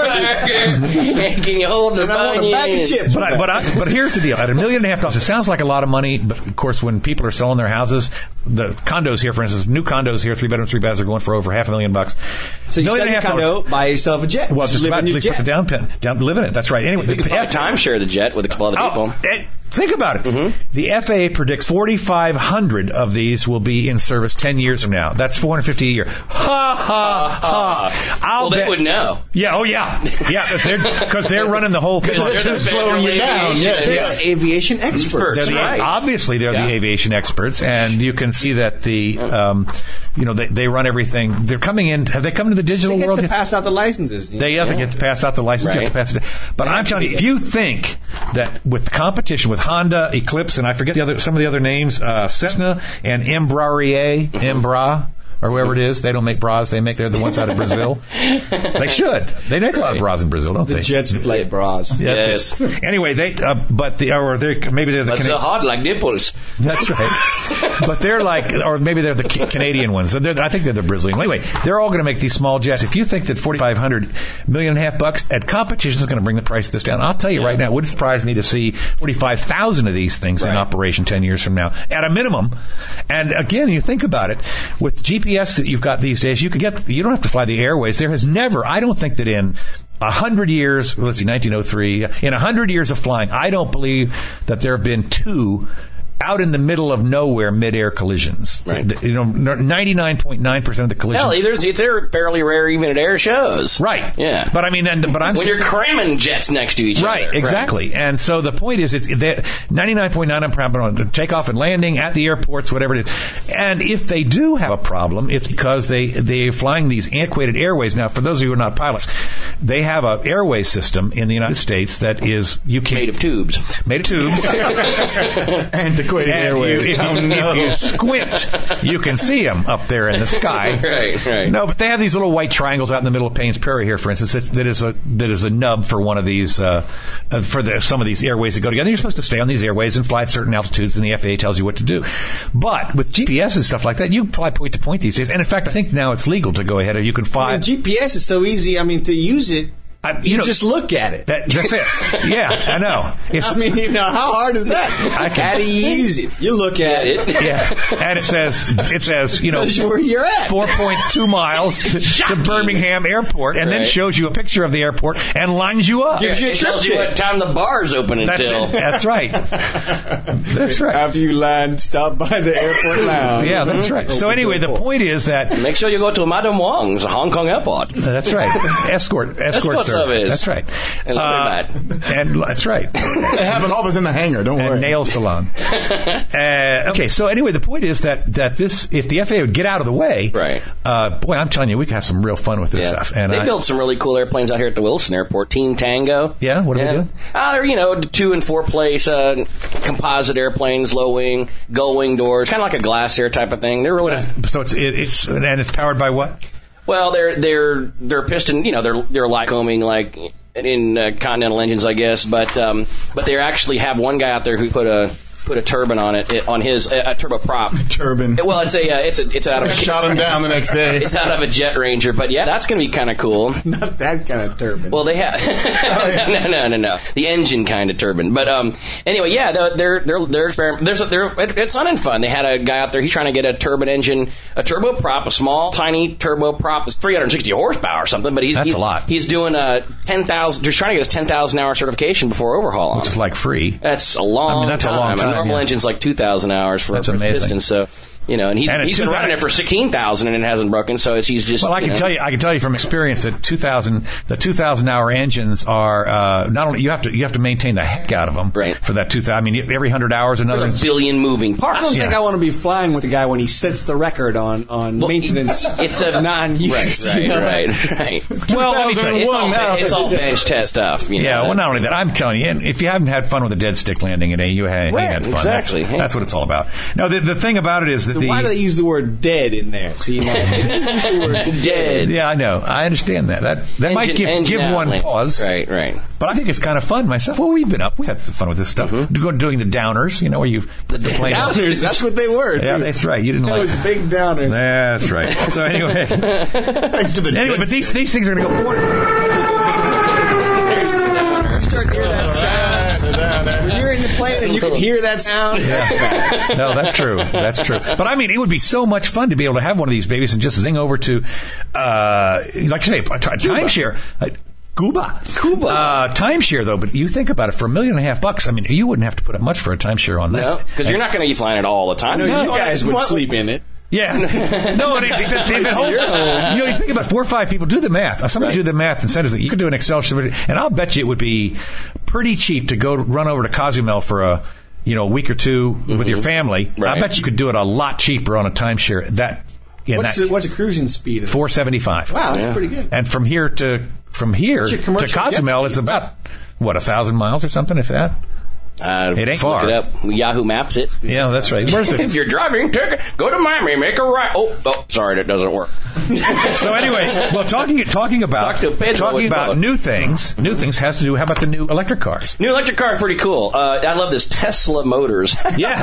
cheeseburger. Can you hold the And I want a bag of chips. But, I, but, I, but here's the deal. At a million and a half dollars, it sounds like a lot of money, but of course, when people are selling their houses, the condos here, for instance, new condos here, three bedrooms, three baths, are going for over half a million bucks. So you Million sell and a your half dollars. condo, buy yourself a jet. Well, just live about in at your least put the jet. down pen, down, live in it. That's right. Anyway, You the can buy F- timeshare the jet with a couple other people. Oh, eh, think about it. Mm-hmm. The F A A predicts forty-five hundred of these will be in service ten years from now. That's four hundred fifty a year. Ha ha ha! I'll Well, they bet- would know. Yeah. Oh, yeah. Yeah, because they're, 'cause they're running the whole thing. They're just slowing you down. Yeah, They're yeah. aviation experts. They're the, right. Obviously, they're Yeah. the aviation experts, and you can see that the, um, you know, they, they run everything. They're coming in. Have they come into the digital They get world? to yet? pass out the licenses. you know. They have to get to pass out the license. You Right. have to pass it. But I'm telling you, if you think that with the competition with Honda, Eclipse, and I forget the other some of the other names, uh, Cessna and Embraer, Embra. Or whoever it is, they don't make bras. They make they're the ones out of Brazil. They should. They make a lot of bras in Brazil, don't The they? jets like bras. Yes. Yes. Anyway, they uh, but the or they maybe they're the But so Cana- hard like nipples. That's right. But they're like, or maybe they're the Ca- Canadian ones. They're, I think they're the Brazilian. Anyway, they're all going to make these small jets. If you think that forty-five hundred million and a half bucks at competition is going to bring the price of this down, I'll tell you right now, it wouldn't surprise me to see forty-five thousand of these things in Right. operation ten years from now at a minimum. And again, you think about it, with G P S that you've got these days, you can get, you don't have to fly the airways. There has never, I don't think that in a hundred years, let's see, nineteen oh three, in a hundred years of flying, I don't believe that there have been two out in the middle of nowhere mid-air collisions. Right. The- You know, ninety-nine point nine percent of the collisions. Hell, there's, it's they're fairly rare even at air shows. Right. Yeah. But I mean, and, but I'm when you're cramming jets next to each Right, other. exactly. And so the point is, it's that ninety-nine point nine percent on takeoff and landing at the airports, whatever it is. And if they do have a problem, it's because they, they're flying these antiquated airways. Now, for those of you who are not pilots, they have an airway system in the United States that is, you can Made of tubes. made of tubes. Antiquated And airways. you- if, you, if you squint, you can see them up there in the sky. Right, right. No, but they have these little white triangles out in the middle of Payne's Prairie here, for instance. It's, that is a that is a nub for one of these uh, uh, for the, some of these airways that go together. You're supposed to stay on these airways and fly at certain altitudes, and the F A A tells you what to do. But with G P S and stuff like that, you can fly point to point these days. And in fact, I think now it's legal to go ahead and you can fly. I mean, G P S is so easy. I mean, to use it, I, you, you know, just look at it. that, that's it. Yeah, I know. It's, I mean, you know, how hard is that? I can- How do you use it? You look at it. yeah, and it says it says you know Tells you where you're at. four point two miles to, to Birmingham Airport, and then Right. shows you a picture of the airport and lines you up. Gives you a It trip tells you tip. what time the bar's open That's until. it. That's right. That's right. After you land, stop by the airport lounge. Yeah, that's right. So Open anyway, till the four. point is that Make sure you go to Madame Wong's Hong Kong airport. that's right. Escort, escort what service. service. That's right. And Uh, and that's right. They have an office in the hangar. Don't And worry. nail salon. uh, okay, so anyway, the point is that that this, if the F A A would get out of the way, Right. Uh, boy, I'm telling you, we could have some real fun with this Yeah. stuff. And they I, built some really cool airplanes out here at the Wilson Airport. Team Tango. Yeah, what do they do? Uh, they're, you know, two and four place uh, composite airplanes, low wing, gull wing doors, kind of like a glass air type of thing. They're really So it's it, it's and it's powered by what? well. They're they're they're piston. You know, they're they're Lycoming like in uh, Continental engines, I guess. But um, but they actually have one guy out there who put a put a turbine on it, it on his a, a turboprop. Turban. Well, it's a uh, it's a it's out of Shot him down the next day. it's out of a Jet Ranger. But yeah, that's going to be kind of cool. Not that kind of turbine. Well, they have no, no, no, no, the engine kind of turbine. But um, anyway, yeah, they're they're they're, they're experiment. There's a, they're it, it's fun and fun. They had a guy out there. He's trying to get a turbine engine, a turboprop, a small, tiny turboprop. It's three hundred sixty horsepower or something. But he's That's he's, a lot. He's doing a ten thousand. He's trying to get his ten thousand hour certification before overhaul on Which is it. like free. That's a long. I mean, that's a time. long time, A normal yeah. engine's like two thousand hours for That's for a amazing. piston. So. You know, and he's, And at he's been two thousand running it for sixteen thousand and it hasn't broken, so it's, he's just. Well, I can know. tell you, I can tell you from experience that two thousand, the two thousand hour engines are uh, not only you have to you have to maintain the heck out of them Right. for that two thousand. I mean, every hundred hours another. There's a billion moving parts. I don't Yeah. think I want to be flying with the guy when he sets the record on, on Well, maintenance it's a non-use. right, right, you know? right, right. Well, let me tell you, It's all, now. it's all bench test stuff. You know, yeah. Well, that's- not only that, I'm telling you, and if you haven't had fun with a dead stick landing at A, you had, Right, you had fun. exactly. That's, that's what it's all about. Now, the, the thing about it is that the Why do they use the word dead in there? See, now, they didn't use the word dead. yeah, I know, I understand that. That that might Engine- give engine give one outlet. pause. Right, right. But I think it's kind of fun myself. Well, we've been up. We've had some fun with this stuff. Mm-hmm. Doing the downers, you know, where you put the plane. Downers, that's what they were. Yeah, that's right. You didn't That like. was big downers. That's right. So anyway, Thanks to the anyway, but these these things are going to go forward. Start to hear that sound. When you're in the plane and you can hear that sound, that's bad. No, that's true. That's true. But I mean, it would be so much fun to be able to have one of these babies and just zing over to, uh, like you say, a t- timeshare. Uh, Cuba. Cuba. Uh, timeshare, though, but you think about it, for a million and a half bucks, I mean, you wouldn't have to put up much for a timeshare on that. No, because you're not going to be flying it all the time. I know No, you guys would what- sleep in it. Yeah. No, it, it, it, it holds, you know, you think about four or five people, do the math. Somebody Right. do the math and send us, you could do an Excel sheet, and I'll bet you it would be pretty cheap to go run over to Cozumel for a, you know, a week or two with your family. Right. I bet you could do it a lot cheaper on a timeshare. That, in What's that the, what's the cruising speed? of it? four seventy-five. Wow, that's Yeah. pretty good. And from here to, from here What's your to commercial jet Cozumel, speed? it's about, what, a thousand miles or something, if that? Uh, It ain't far. Look it up. Yahoo Maps it. Yeah, that's right. Where's If it? you're driving, take it, go to Miami, make a right. Oh, oh, sorry, that doesn't work. So anyway, well, talking talking about Talk to Pedro talking with about Bob. new things, new things has to do. How about the new electric cars? New electric car is pretty cool. Uh, I love this Tesla Motors.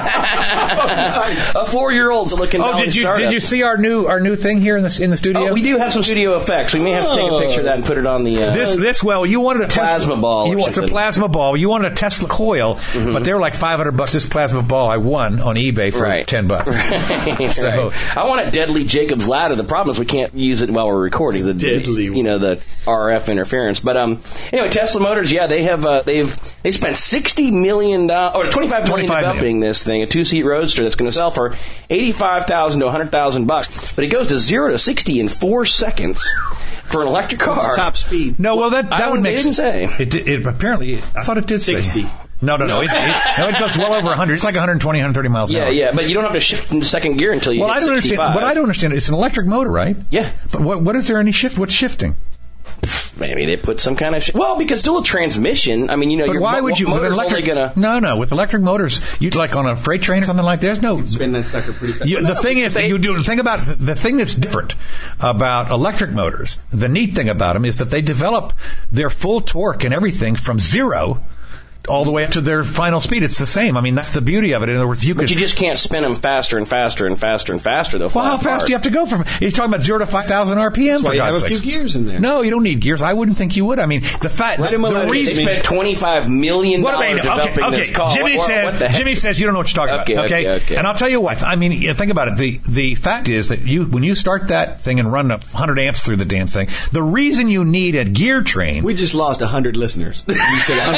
Yeah. A four-year-old Silicon Oh, Valley did you startup. did you see our new our new thing here in the in the studio? Oh, we do have some studio effects. We may have to take a picture of that and put it on the. Uh, This this well, you wanted a Tesla Plasma ball or You want, it's a something. plasma ball. You wanted a Tesla coil mm-hmm. but they were like five hundred bucks. This plasma ball I won on eBay for right. ten bucks. Right. So right. I want a deadly Jacob's ladder. The problem is we can't use it while we're recording. The deadly, you know, the R F interference. But um, anyway, Tesla Motors, yeah, they have uh, they've they spent sixty million dollars or twenty-five million dollars developing this thing, a two-seat roadster that's going to sell for eighty-five thousand to one hundred thousand bucks. But it goes to zero to sixty in four seconds for an electric car. What's top speed? No, well that that would make sense. Say it, it apparently I thought it did sixty. Say. No, no, no. no. It, it, no, it goes well over one hundred. It's like one hundred twenty, one hundred thirty miles an yeah, hour. Yeah, yeah, but you don't have to shift into second gear until you well, hit I don't sixty-five. understand. What I don't understand, it's an electric motor, right? Yeah. But what what is there any shift? What's shifting? Maybe they put some kind of sh- well, because still a transmission. I mean, you know, but your why mo- would you? motor's with electric, only gonna no, no. With electric motors, you'd like on a freight train or something like. There's no. Spin that sucker pretty fast. You, the thing is, that you do the thing about the thing that's different about electric motors. The neat thing about them is that they develop their full torque and everything from zero all the way up to their final speed. It's the same. I mean, that's the beauty of it. In other words, you but could. you just can't spin them faster and faster and faster and faster. They'll Well, fly how fast apart. do you have to go from? You're talking about zero to five thousand R P M. That's why For you have God's a few sakes. gears in there. No, you don't need gears. I wouldn't think you would. I mean, the fact. Write The, him a the letter. They reason. spent twenty-five million What dollars I mean, developing okay, this okay. car. Jimmy what, says. what the heck? Jimmy says you don't know what you're talking Okay, about. okay, Okay, okay. And I'll tell you what. I mean, you think about it. The the fact is that you when you start that thing and run a hundred amps through the damn thing, the reason you need a gear train. We just lost a hundred listeners. You said a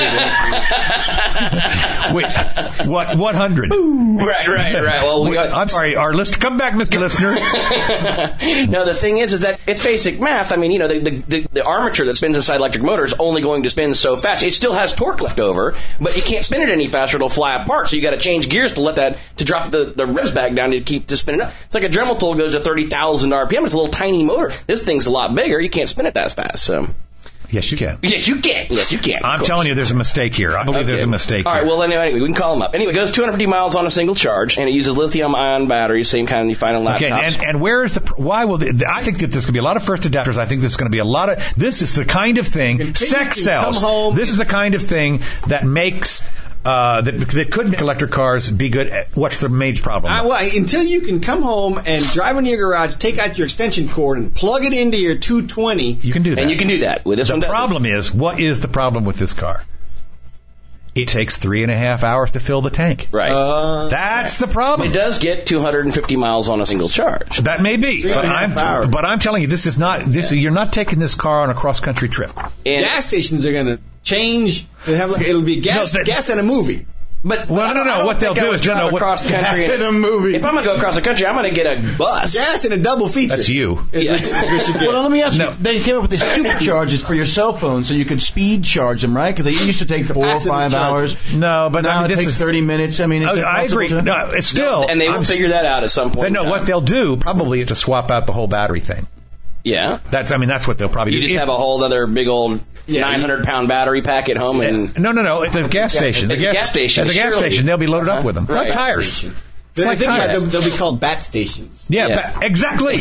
hundred. Wait, what? What hundred? Right, right, right. Well, we got, I'm sorry. Our list. Come back, Mister Listener. no, the thing is, is that it's basic math. I mean, you know, the, the, the, the armature that spins inside electric motor is only going to spin so fast. It still has torque left over, but you can't spin it any faster. It'll fly apart. So you got to change gears to let that, to drop the, the revs back down to keep, to spin it up. It's like a Dremel tool goes to thirty thousand R P M. It's a little tiny motor. This thing's a lot bigger. You can't spin it that fast, so. Yes, you can. Yes, you can. Yes, you can. I'm telling you, there's a mistake here. I believe Okay. there's a mistake All here. right, well, anyway, anyway, we can call them up. Anyway, it goes two hundred fifty miles on a single charge, and it uses lithium-ion batteries, same kind you find on laptops. Okay, and, and where is the, why will, the, I think that there's going to be a lot of first adapters. I think there's going to be a lot of, this is the kind of thing, sex you sells. come home- This is the kind of thing that makes, uh, that, that could make electric cars be good. What's the major problem? Uh, well, until you can come home and drive into your garage, take out your extension cord and plug it into your two twenty. You can do that. And you can do that with this the one. problem is, what is the problem with this car? It takes three and a half hours to fill the tank. Right. Uh, That's the problem. It does get two hundred fifty miles on a single charge. That may be, Three but and a half I'm hours. but I'm telling you, this is not this. You're not taking this car on a cross country trip. And gas stations are going to change. They have like, it'll be gas, No, that- gas and a movie. But Well, I no, don't- no, I don't what they'll think I do would is, no, drive no, what- across the country. Gas and- in a movie. If I'm gonna go across the country, I'm gonna get a bus. Gas and a double feature. That's you. Is Yeah. what, is what you get. Well, let me ask No. you. They came up with these superchargers for your cell phone, so you could speed charge them, right? Because they used to take four or Capacitive five charge. hours. No, but Now I mean, it this takes is. thirty minutes. I mean, is I, it I possible agree. to- No, it's still. and they will I'm, figure that out at some point. They in know time. what they'll do. Probably is to swap out the whole battery thing. Yeah. That's. I mean, that's what they'll probably You do. just If- have a whole other big old Yeah, nine hundred pound battery pack at home, and No, no, no. At the gas station. at the gas station, At the gas surely. station, they'll be loaded up with them. Right. Like tires. It's Then like I think tires. that they'll, they'll be called bat stations. Yeah, Yeah. ba- exactly.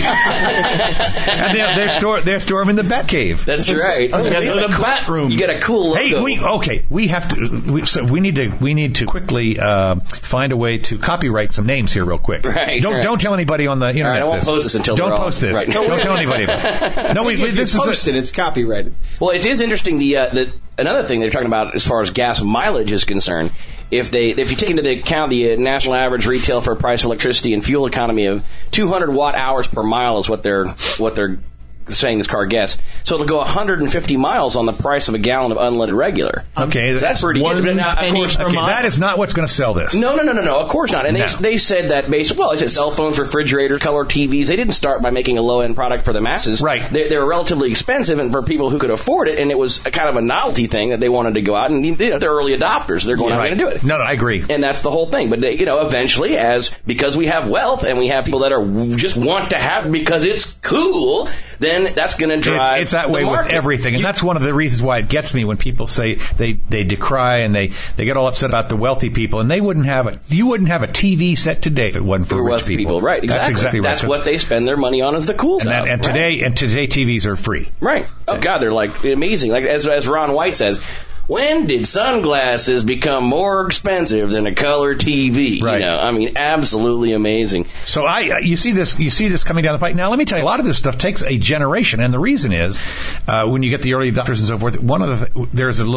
And they're, they're store they're store them in the bat cave. that's right. Oh, that's You the got a cool- bat room. You get a cool logo. Hey, we okay. We have to. We, so we need to. We need to quickly uh, find a way to copyright some names here, real quick. Right, Don't right. don't tell anybody on the internet. I won't this. post this until Don't they're all- post this. right. Don't tell anybody about it. No, we, we, if this you is. post A, it, it's copyrighted. Well, it is interesting. The, uh, the another thing they're talking about as far as gas mileage is concerned. If they if you take into account the uh, national average retail for price of electricity and fuel economy of two hundred watt hours per mile is what they're what they're saying this car gets. So it'll go one hundred fifty miles on the price of a gallon of unleaded regular. okay, So that's pretty one good. But now, of penny course, per okay, mile. that is not what's going to sell this. No, no, no, no, no. Of course not. And No. they they said that basically, well, it's cell phones, refrigerators, color T Vs. They didn't start by making a low end product for the masses. Right. They, they were relatively expensive and for people who could afford it, and it was a kind of a novelty thing that they wanted to go out and you know, they're early adopters. They're going Yeah, out right. and do it. No, no, I agree. And that's the whole thing. But they, you know, eventually, as because we have wealth and we have people that are just want to have it because it's cool, then that's going to drive. It's, it's that way the with market. everything, and You- that's one of the reasons why it gets me when people say they, they decry and they, they get all upset about the wealthy people, and they wouldn't have a you wouldn't have a T V set today if it wasn't for for rich wealthy people. right? Exactly. That's exactly right. That's what they spend their money on is the cool And, stuff. that, and right? today and today T Vs are free. Right. Oh God, they're like amazing. Like as as Ron White says, when did sunglasses become more expensive than a color T V? Right. You know, I mean, absolutely amazing. So I, you see this, you see this coming down the pipe. Now, let me tell you, a lot of this stuff takes a generation, and the reason is uh, when you get the early adopters and so forth. One of the th- there's a little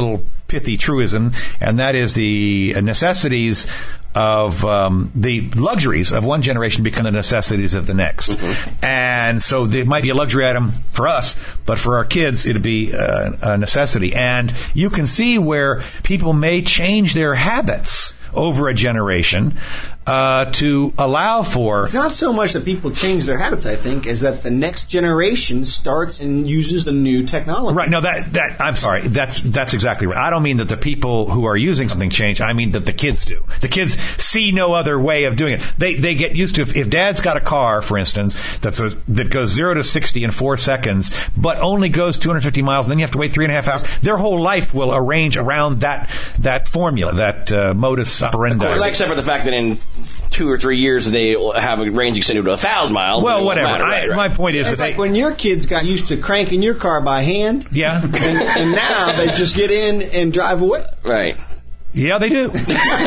pithy truism, and that is the necessities of um, the luxuries of one generation become the necessities of the next. Mm-hmm. And so it might be a luxury item for us, but for our kids, it'd be a, a necessity. And you can see where people may change their habits over a generation uh, to allow for... It's not so much that people change their habits, I think, as that the next generation starts and uses the new technology. Right. No, that, that I'm sorry. That's that's exactly right. I don't mean that the people who are using something change. I mean that the kids do. The kids see no other way of doing it. They they get used to, if, if dad's got a car, for instance, that's a, that goes zero to sixty in four seconds, but only goes two hundred fifty miles, and then you have to wait three and a half hours, their whole life will arrange around that that formula, that uh, modus operandi. Well, except for the fact that in two or three years they have a range extended to a thousand miles. Well, whatever. I, right, right. My point is it's that like they, when your kids got used to cranking your car by hand. Yeah. And, and now they just get in and drive away. Right. Yeah, they do.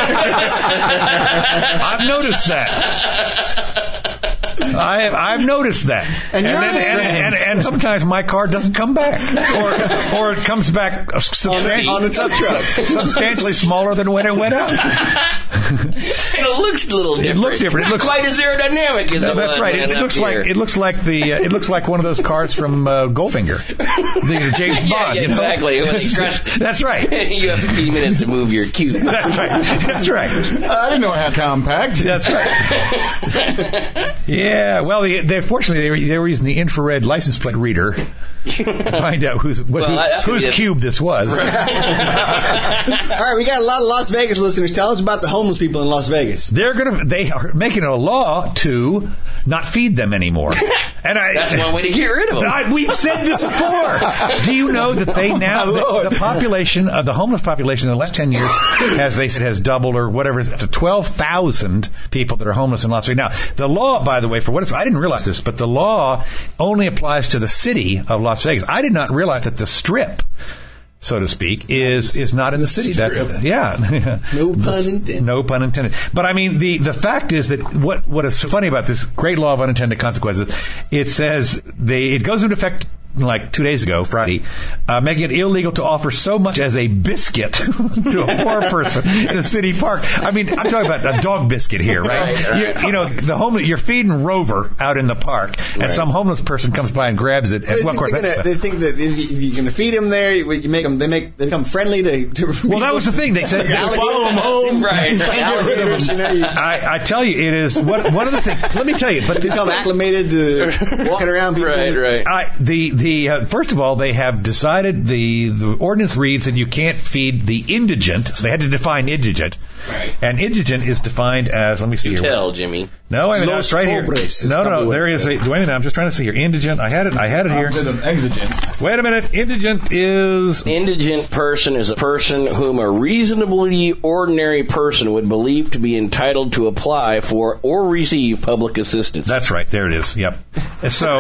I've noticed that. I, I've noticed that. And, and, then, and, and, and sometimes my car doesn't come back. Or or it comes back substantially, on the tow truck. substantially smaller than when it went out. It looks a little different. It looks different. It Not looks quite as aerodynamic as No, it that's was right. when It, it I looks left like here. it looks like the uh, it looks like one of those cars from uh, Goldfinger, the James Bond. Yeah, yeah, you know? exactly. When they crush- That's right. You have fifteen minutes to move your cube. That's right. That's right. I didn't know how compact. That's right. Yeah. Well, they, they fortunately they were, they were using the infrared license plate reader to find out who's what, Well, that's whose, whose cube this was. All right, we got a lot of Las Vegas listeners. Tell us about the homeless people in Las Vegas. They're gonna they are making it a law to not feed them anymore. And I, That's one way to get rid of them. I, we've said this before. Do you know that they now the, the population of the homeless population in the last ten years, as they said, has doubled or whatever to twelve thousand people that are homeless in Las Vegas. Now, the law, by the way, for what it's I didn't realize this, but the law only applies to the city of Las Vegas. I did not realize that the Strip, so to speak, is is not in the city. That's yeah. No pun intended. No pun intended. But I mean, the the fact is that what what is so funny about this great law of unintended consequences, it says they it goes into effect like two days ago, Friday, uh, making it illegal to offer so much as a biscuit to a poor person in a city park. I mean, I'm talking about a dog biscuit here, right? Right, right. You, you know, the home you're feeding Rover out in the park, and Right. some homeless person comes by and grabs it. And, well, of course, They're that's gonna, they think that if you- if you're going to feed them there, you you make them. They make they become friendly to. to well, that was the thing. They said follow them home. Right. It's like alligators, you know, you I, I tell you, it is what, one of the things. Let me tell you, but this, become acclimated to walking around. People. Right, right. I, the the uh, first of all, they have decided the the ordinance reads that you can't feed the indigent. So they had to define indigent. Right. And indigent is defined as, let me see here. Tell, Jimmy. No, wait a minute, Los it's right here. pobres is No, no, probably no, what there it is a. says. Wait a minute, I'm just trying to see here. Indigent. I had it. I had it here. Opposite of exigent. Wait a minute. Indigent is. Indigent person is a person whom a reasonably ordinary person would believe to be entitled to apply for or receive public assistance. That's right. There it is. Yep. So,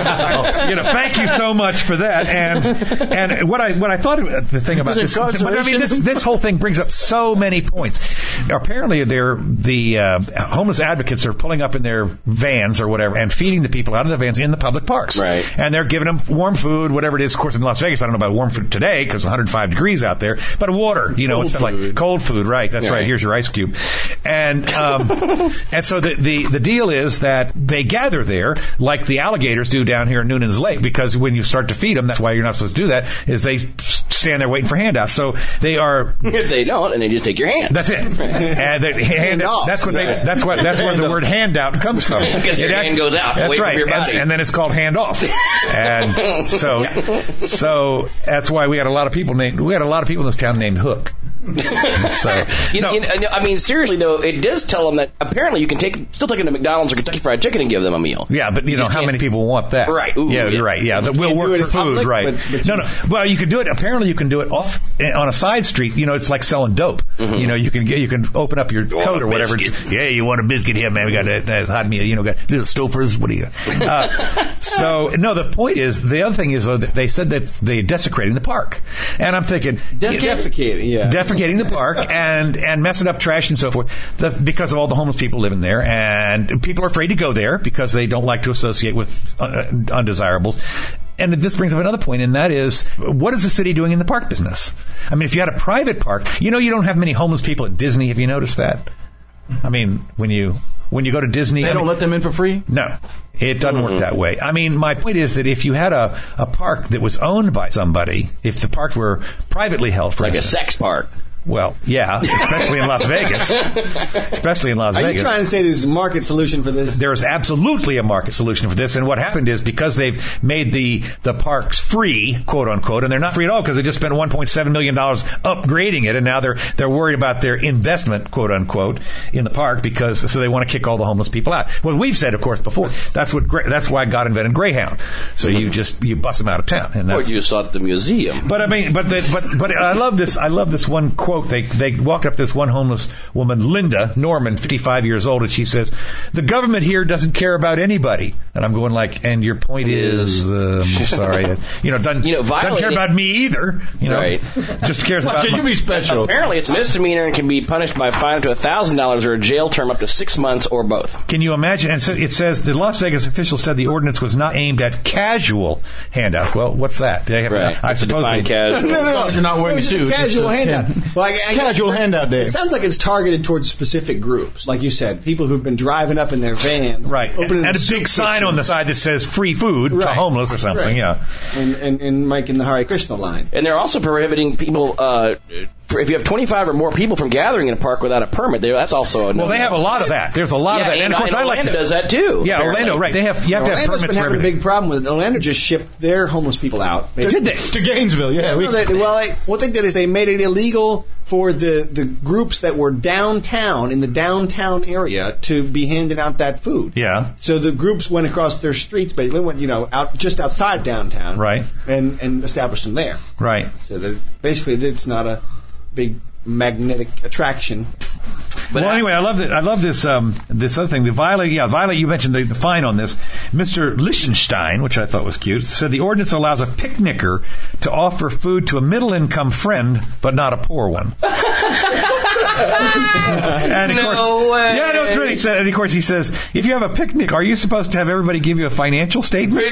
oh, you know, thank you so much for that. And and what I what I thought of the thing about this, but I mean, this this whole thing brings up so many points. Apparently, they're the uh, homeless advocates are pulling up in their vans or whatever and feeding the people out of the vans in the public parks. Right. And they're giving them warm food, whatever it is. Of course, in Las Vegas, I don't know about warm food today because it's one hundred five degrees out there, but water, you know, Cold it's stuff like food. cold food. Right. That's Right. right. Here's your ice cube. And um, and so the, the the deal is that they gather there like the alligators do down here in Noonan's Lake, because when you start to feed them, that's why you're not supposed to do that, is they stand there waiting for handouts. So they are. If they don't, and they just take your hand. That's it. And they hand, Handoffs. that's what they. That's what. That's where the word handout comes from. Because your It hand goes out That's away from right. your body. And, and then it's called handoff. And so, so that's why we got a lot of people named. We got a lot of people in this town named Hook. So You know, no. you know, I mean, seriously though, it does tell them that apparently you can take, still take them to McDonald's or Kentucky Fried Chicken and give them a meal. Yeah, but you know, just how can't- many people want that? Right. Ooh, yeah, yeah. you're right. Yeah, that will can't work do it for in food, public, right? but- but no, you- no. Well, you can do it. Apparently, you can do it off on a side street. You know, it's like selling dope. Mm-hmm. You know, you can get, you can open up your want coat a or whatever. biscuit? Yeah, you want a biscuit here, man? We got that, that hot meal. You know, got little Stouffer's. What do you? Uh, so no, the point is, the other thing is though, that they said that they're desecrating the park, and I'm thinking Defecating, yeah. defecating the park and and messing up trash and so forth, the, because of all the homeless people living there, and people are afraid to go there because they don't like to associate with uh, undesirables. and this brings up another point, and that is, what is the city doing in the park business? I mean, if you had a private park, you know, you don't have many homeless people at Disney. Have you noticed that? I mean, when you when you go to Disney, they I don't mean, let them in for free? No, it doesn't Mm-hmm. work that way. I mean, my point is that if you had a, a park that was owned by somebody, if the park were privately held, for Like instance, a sex park. well, yeah, especially in Las Vegas, especially in Las Are Vegas. you trying to say there's a market solution for this? There is absolutely a market solution for this, and what happened is because they've made the the parks free, quote unquote, and they're not free at all because they just spent one point seven million dollars upgrading it, and now they're they're worried about their investment, quote unquote, in the park because so they want to kick all the homeless people out. Well, we've said, of course, before that's what that's why God invented Greyhound, so you just you bust them out of town, and Or that's. you saw at the museum. But I mean, but the, but but I love this. I love this one quote. They they walked up to this one homeless woman, Linda Norman, fifty-five years old, and she says, "The government here doesn't care about anybody." And I'm going like, and your point is, uh, I'm sorry, you know, doesn't You know, doesn't care violating- about me either. You know, Right. just cares Why about. should my- you be special? Apparently, it's a misdemeanor and can be punished by a fine up to one thousand dollars or a jail term up to six months or both. Can you imagine? And so it says the Las Vegas official said the ordinance was not aimed at casual handouts. Well, what's that? They have, Right. I It's a suppose defined they- casual. No, no, no. long as you're not wearing It was a suit, a casual it's a- handout. Well, I, I, Casual I, handout day. It sounds like it's targeted towards specific groups, like you said, people who've been driving up in their vans, Right, opening and a soup big sign on the kitchens, side that says "free food" to Right. homeless or something. Right. Yeah. and, and, and making the Hare Krishna line. And they're also prohibiting people, uh, for if you have twenty-five or more people from gathering in a park without a permit. They, that's also a no. Well, they have a lot of that. There's a lot yeah, of that, and, and, of course, and I like Orlando that. does that too. Yeah, apparently. Orlando, right? They have you have to have Orlando's permits been for having a everything. big problem with it. Orlando just shipped their homeless people out. Did they? To Gainesville, yeah. we- No, they, well, they, what they did is they made it illegal for the, the groups that were downtown, in the downtown area, to be handing out that food. Yeah. So the groups went across their streets, basically went, you know, out just outside downtown, Right. and and established them there. Right. So that basically, it's not a big magnetic attraction. well, anyway, I love that. I love this. Um, this other thing, the Violet. Yeah, Violet. You mentioned the, the fine on this. Mister Lichtenstein, which I thought was cute, said the ordinance allows a picnicker to offer food to a middle-income friend, but not a poor one. and of No course, way. Yeah, no, it's really sad. And of course, he says, if you have a picnic, are you supposed to have everybody give you a financial statement?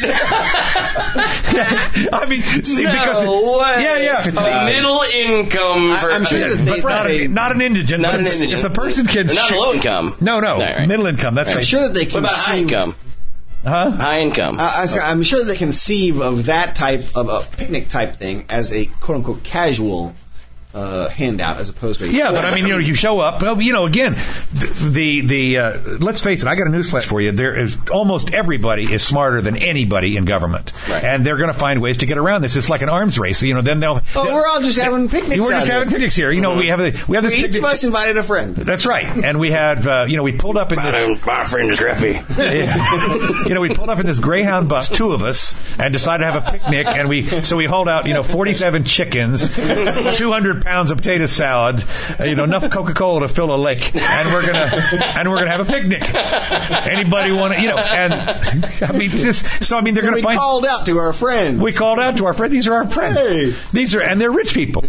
I mean, see, no because way. yeah, yeah, if it's a the- middle income. I- I'm sure person. that they- but not, a, not an indigent. Not but an it's- indigent. If the person can, Not sh- low income. No, no, Right, right. middle income. That's I'm right. sure that they What about high conceive. income? Huh? High income. I, I, say- I'm sure they conceive of that type of a picnic type thing as a quote unquote casual uh, handout as opposed to a Yeah, but I mean, you know, you show up. Well, you know, again, the the, the uh, let's face it. I got a newsflash for you. There is almost everybody is smarter than anybody in government, Right. and they're going to find ways to get around this. It's like an arms race. You know, then they'll. Oh, they'll- we're all just having picnics. We're out just here. having picnics here. You know, we have a, we have this. Each picnic- of us invited a friend. That's right, and we had uh, you know we pulled up in this. My friend is Griffey. you know, we pulled up in this Greyhound bus, two of us, and decided to have a picnic. And we, so we hauled out, you know, forty-seven chickens, two hundred pounds of potato salad, uh, you know, enough Coca-Cola to fill a lake, and we're gonna, and we're gonna have a picnic. Anybody want to, you know? And I mean, this. So I mean, they're And gonna we find. called out to our friends. We called out to our friends. These are our friends. Hey. These are, and they're rich people.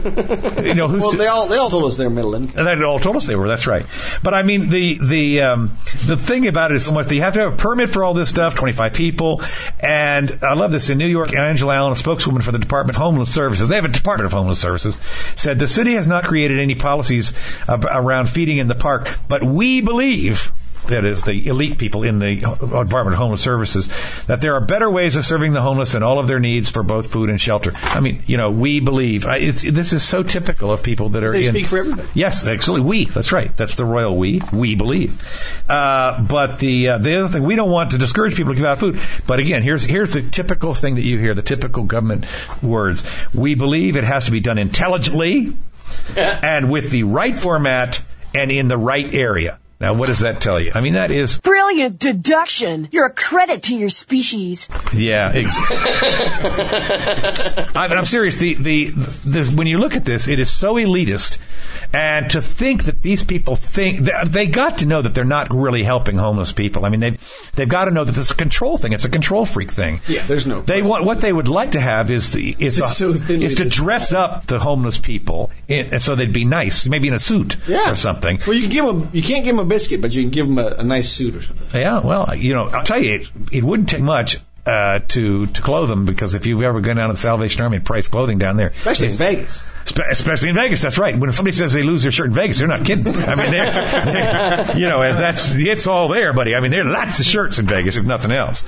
You know, who's well, to- they all they all told us they're middle income. and they all told us they were. That's right. But I mean, the the um, the thing about it is so much. You have to have a permit for all this stuff. twenty-five people, and I love this in New York. Angela Allen, a spokeswoman for the Department of Homeless Services, they have a Department of Homeless Services, said the city has not created any policies ab- around feeding in the park, but we believe. That is the elite people in the Department of Homeless Services, that there are better ways of serving the homeless and all of their needs for both food and shelter. I mean, you know, we believe. I, it's, this is so typical of people that are They in. speak for everybody. Yes, actually, we. That's right. That's the royal we. We believe. Uh, but the uh, the other thing, we don't want to discourage people to give out food. But again, here's here's the typical thing that you hear, the typical government words. We believe it has to be done intelligently and with the right format and in the right area. Now, what does that tell you? I mean, that is... Brilliant deduction. You're a credit to your species. Yeah, ex- I'm, I'm serious. The, the the when you look at this, it is so elitist, and to think that these people think they, they got to know that they're not really helping homeless people. I mean, they they've got to know that this is a control thing. It's a control freak thing. Yeah, there's no. They want what they would like to have is the is, It's a, so thinly is to dress up the homeless people, in, and so they'd be nice, maybe in a suit yeah. or something. Well, you can give them. You can't give them a biscuit, but you can give them a, a nice suit or something. Yeah, well, you know, I'll tell you, it, it wouldn't take much. uh, to to clothe them, because if you've ever gone down to the Salvation Army and priced clothing down there, especially in Vegas. Spe- especially in Vegas, that's right. When somebody says they lose their shirt in Vegas, they're not kidding. I mean, they're, they're, you know, that's it's all there, buddy. I mean, there are lots of shirts in Vegas, if nothing else.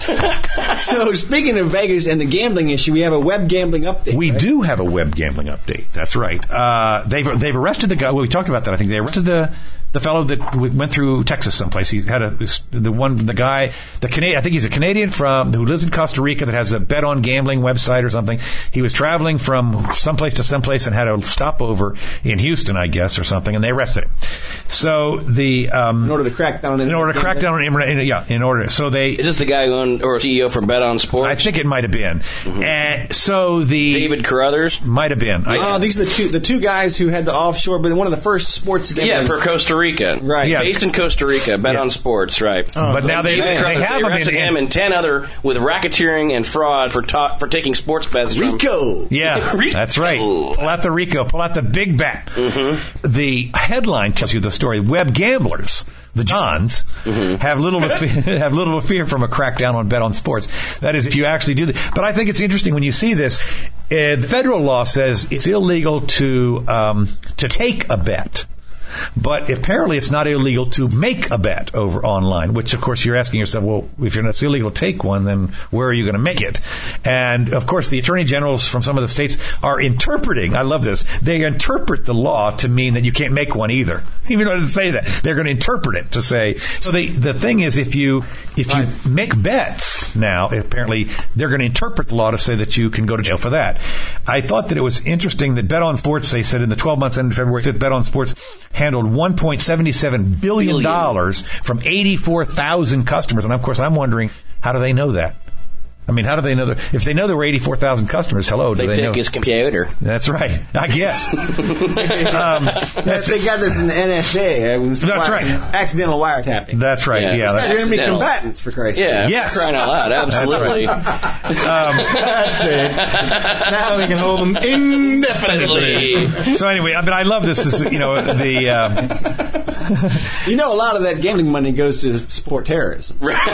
So, speaking of Vegas and the gambling issue, we have a web gambling update. We right? do have a web gambling update. That's right. Uh, they've they've arrested the guy. Well, we talked about that. I think they arrested the. The fellow that went through Texas someplace, he had a the one the guy the Canadian I think he's a Canadian from who lives in Costa Rica that has a bet on gambling website or something. He was traveling from someplace to someplace and had a stopover in Houston, I guess, or something, and they arrested him. So the um, in order to crack down on in order to crack down on him, yeah, in order so they is this the guy who owned, or C E O from Bet on Sports? I think it might have been. Mm-hmm. And so the David Carruthers might have been. Oh, uh, these are the two the two guys who had the offshore, but one of the first sports gambling. Yeah, for Costa Rica, right? Yeah. Based in Costa Rica, Bet yeah. on Sports, right? Oh, but now they, they, they, they have they arrested him, in, him and ten other with racketeering and fraud for ta- for taking sports bets. Rico. From yeah, Rico. That's right. Pull out the Rico. Pull out the big bet. Mm-hmm. The headline tells you the story. Web gamblers, the Johns, mm-hmm. have little to fe- have little to fear from a crackdown on Bet on Sports. That is, if you actually do that. But I think it's interesting when you see this. Uh, the federal law says it's illegal to um, to take a bet. But apparently it's not illegal to make a bet over online, which, of course, you're asking yourself, well, if you're not, it's illegal to take one, then where are you going to make it? And, of course, the attorney generals from some of the states are interpreting, I love this, they interpret the law to mean that you can't make one either. Even though it doesn't say that. They're going to interpret it to say, so the, the thing is, if you, if you right. make bets now, apparently they're going to interpret the law to say that you can go to jail for that. I thought that it was interesting that Bet on Sports, they said in the twelve months ended February fifth, Bet on Sports handled one point seven seven billion dollars from eighty-four thousand customers. And, of course, I'm wondering, how do they know that? I mean, how do they know that? If they know there were eighty-four thousand customers, hello, do they, they take know? his computer. That's right. I guess. um, that's, they got it from the N S A. Uh, that's right. Accidental wiretapping. That's right. Yeah. yeah that's they're enemy combatants, for Christ's sake. Yeah. Yes. Crying out loud. Absolutely. That's, right. um, that's it. Now we can hold them indefinitely. So anyway, I mean, I love this. This, you know, the. Um, you know, a lot of that gambling money goes to support terrorism.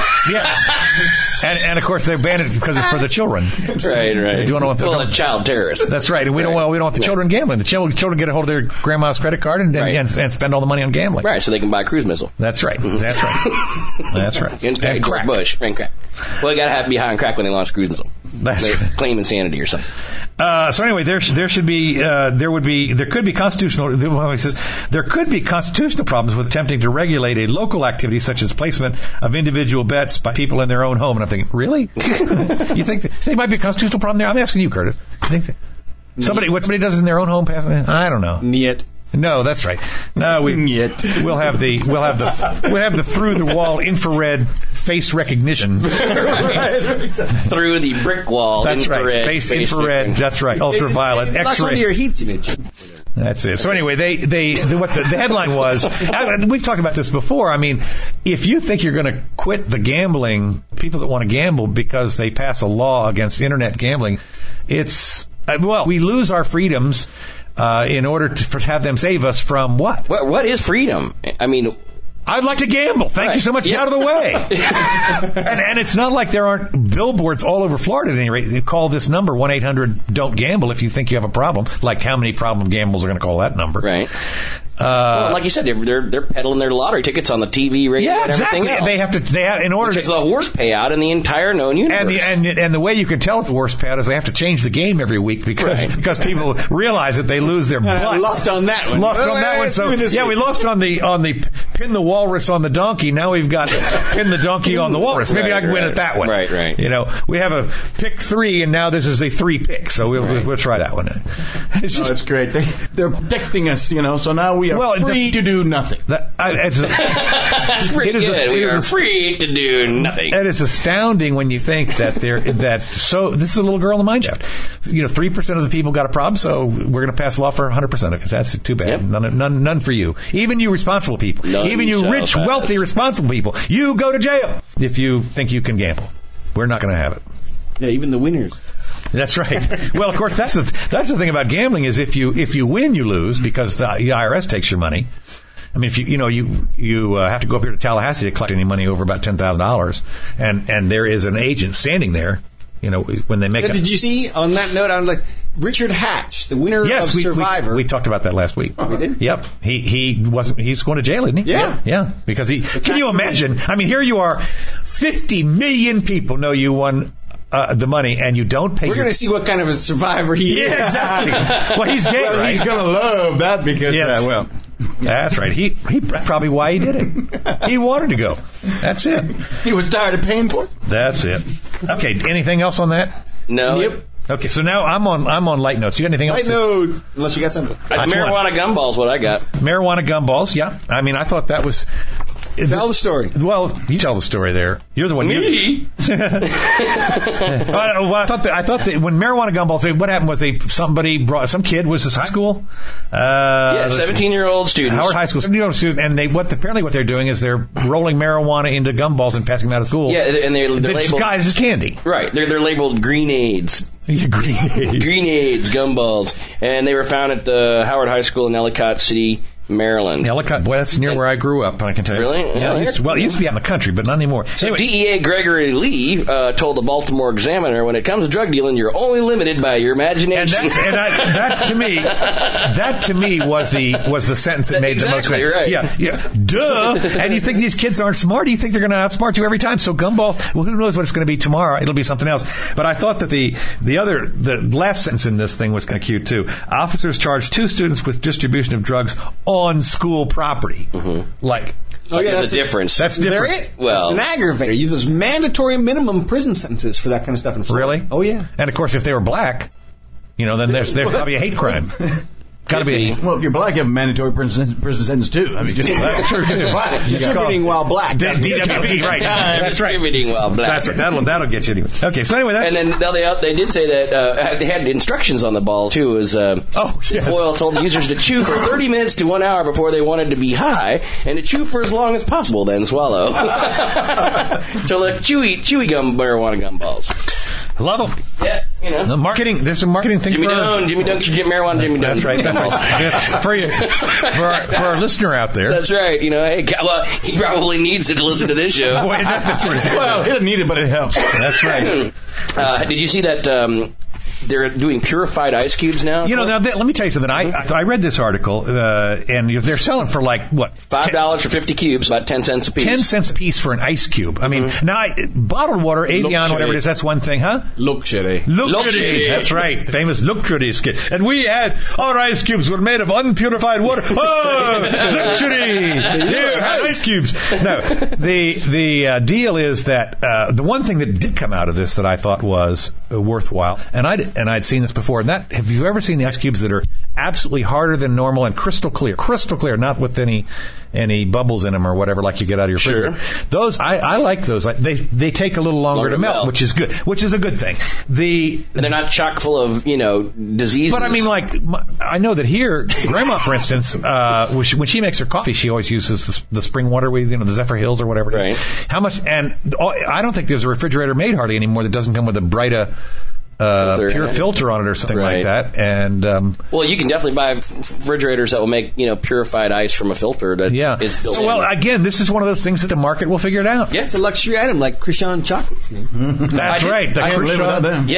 Yes. And, and of course, they're banned it because it's for the children. Right, right. You don't want the, well, a child terrorist. That's right. And we right. don't want we don't want the children gambling. The children, children get a hold of their grandma's credit card and, right. and and spend all the money on gambling. Right, so they can buy a cruise missile. That's right. That's right. That's right. And, and crack. Bush and crack. Well, you got to have behind crack when they launch a cruise missile. That's they right. Claim insanity or something. Uh, so anyway, there there should be uh, there would be there could be constitutional. Well, he says there could be constitutional problems with attempting to regulate a local activity such as placement of individual bets by people in their own home. And I'm thinking, really? You think that, there might be a constitutional problem there? I'm asking you, Curtis. You think that somebody what somebody does in their own home? Pass, I don't know. Niet. No, that's right. No, we Yet. we'll have the we'll have the we'll have the through the wall infrared face recognition. Right. Through the brick wall. That's infrared, right. Face, face infrared. That's right. Ultraviolet. It, it, it X-ray. onto your heat signature. That's it. So anyway, they, they, the, what the, the headline was, I, we've talked about this before. I mean, if you think you're going to quit the gambling, people that want to gamble because they pass a law against internet gambling, it's, well, we lose our freedoms, uh, in order to, for, have them save us from what? What, what is freedom? I mean, I'd like to gamble. Thank right. you so much. Yeah. Get out of the way. and, and it's not like there aren't billboards all over Florida at any rate. You call this number, one eight hundred don't gamble if you think you have a problem. Like how many problem gambles are going to call that number? Right. Uh, well, like you said, they're they're peddling their lottery tickets on the T V, radio, yeah, and exactly. everything else. They have to. They have in order. Which to, is the worst payout in the entire known universe. And the and, and the way you can tell it's the worst payout is they have to change the game every week because right. because people realize that they lose their butt. Uh, lost on that one. Lost oh, on that one. So yeah, week. we lost on the on the pin the walrus on the donkey. Now we've got pin the donkey on the walrus. Maybe right, I can right. win it that way. Right, right. You know, we have a pick three, and now this is a three pick. So we'll right. we'll try that one. It's just, oh, it's great. They they're protecting us, you know. So now we are well, free the, to do nothing. That, I, it's, That's pretty it is good. A, we it are is free to do nothing. And it's astounding when you think that they're that. So this is a little girl in the mine shaft. You know, three percent of the people got a problem, so we're going to pass a law for one hundred percent of it. That's too bad. Yep. None, none, none for you. Even you responsible people. None Even you rich, pass. wealthy, responsible people. You go to jail if you think you can gamble. We're not going to have it. Yeah, even the winners. That's right. Well, of course, that's the that's the thing about gambling is if you if you win, you lose because the I R S takes your money. I mean, if you you know you you uh, have to go up here to Tallahassee to collect any money over about ten thousand dollars, and and there is an agent standing there. You know, when they make. Now, a, did you see on that note? I'm like Richard Hatch, the winner yes, of we, Survivor. We, we talked about that last week. Oh, we did? Yep. He he wasn't. He's going to jail, isn't he? Yeah. Yeah. Because he. The Can you imagine? I mean, here you are. Fifty million people know you won uh, the money, and you don't pay. We're your... going to see what kind of a survivor he Yeah, is. exactly. Well, he's gay, Well, right? he's going to love that because, Yes. uh, well, That's right. He he that's probably why he did it. He wanted to go. That's it. he was tired of paying for it. That's it. Okay. Anything else on that? No. Yep. Okay. So now I'm on I'm on light notes. You got anything else? Light note. Unless you got something. Uh, marijuana gumballs, what I got. Marijuana gumballs. Yeah. I mean, I thought that was. Tell the story. Well, you tell the story there. You're the one. You, Me? well, well, I thought that I thought that when marijuana gumballs, they, what happened was they somebody brought some kid was this high school. Uh, Yeah, seventeen-year-old students. Howard High School seventeen-year-old student, and they what apparently what they're doing is they're rolling marijuana into gumballs and passing them out of school. Yeah, and they're, they're This labeled. guys is candy. Right, they're they're labeled grenades. Green. Grenades, gumballs, and they were found at the Howard High School in Ellicott City, Maryland. Ellicott, boy, that's near where I grew up. I can tell you. Really? Yeah. Yeah, it used to, well, it used to be out in the country, but not anymore. So Anyway, D E A Gregory Lee uh, told the Baltimore Examiner, when it comes to drug dealing, you're only limited by your and imagination. that, and I, that to me, that to me was the was the sentence that made the most Exactly sense. right. Yeah, yeah, duh. And you think these kids aren't smart? You think they're going to outsmart you every time? So gumballs. Well, who knows what it's going to be tomorrow? It'll be something else. But I thought that the the other the last sentence in this thing was kind of cute too. Officers charged two students with distribution of drugs on school property. Mm-hmm. Like, Oh, yeah, There's that's a difference. that's There different. is. Well- It's an aggravator. You, there's mandatory minimum prison sentences for that kind of stuff in Florida. Really? Oh, yeah. And of course, if they were black, you know, then there's there's probably a hate crime. Got to be. Well, if you're black, you have a mandatory prison, prison sentence, too. I mean, just, That's true, too. Distributing while black. D- D W P, right. That's right. Distributing while black. That's right. That'll, that'll get you anyway. Okay, so anyway, that's... And then now they they did say that uh, they had instructions on the ball too. As uh, Oh, yes. Foyle told users to chew for thirty minutes to one hour before they wanted to be high, and to chew for as long as possible, then swallow. So like chewy chewy gum marijuana gum balls. Love them. Yeah, you know. The marketing, there's a marketing thing Jimmy for... Dunn, Jimmy Dunn, Jimmy marijuana, Jimmy Dunn. That's right, that's right. That's for, you, for, our, for our listener out there. That's right. You know, hey, well, he probably needs it to listen to this show. Boy, that's right. well, he doesn't need it, but it helps. That's right. Uh, did you see that um, they're doing purified ice cubes now? You know, now, th- let me tell you something. I I read this article, uh, and they're selling for like, what? Five dollars for fifty cubes, about ten cents a piece. Ten cents a piece for an ice cube. I mean, Mm-hmm. now, I, bottled water, Avion, Luxury. whatever it is, that's one thing, huh? Luxury. Luxury. Luxury. That's right. Famous luxury. And we had, our ice cubes were made of unpurified water. Oh, luxury. Here, have ice cubes. No, the the uh, deal is that uh, the one thing that did come out of this that I thought was uh, worthwhile, and I'd, and I'd seen this before, and that, have you ever seen the ice cubes that are absolutely harder than normal and crystal clear? Crystal clear, not with any any bubbles in them or whatever like you get out of your Sure. refrigerator. Those, I, I like those. Like, they they take a little longer, Longer to to melt, melt. which is good, which is a good thing. The And they're not chock full of, you know, diseases. but I mean, like, my, I know that here, Grandma, for instance, uh, when, she, when she makes her coffee, she always uses the, the spring water with, you know, the Zephyr Hills or whatever it is. Right. How much? And oh, I don't think there's a refrigerator made hardly anymore that doesn't come with a Brita uh, Filter in pure it. filter on it or something Right. like that. And um, Well, you can definitely buy f- refrigerators that will make, you know, purified ice from a filter that yeah, is built so, well, in. again, this is one of those things that the market will figure it out. Yeah. It's a luxury item like Krishan chocolates, man. That's I did- right. The I can live Khrushchev- without them.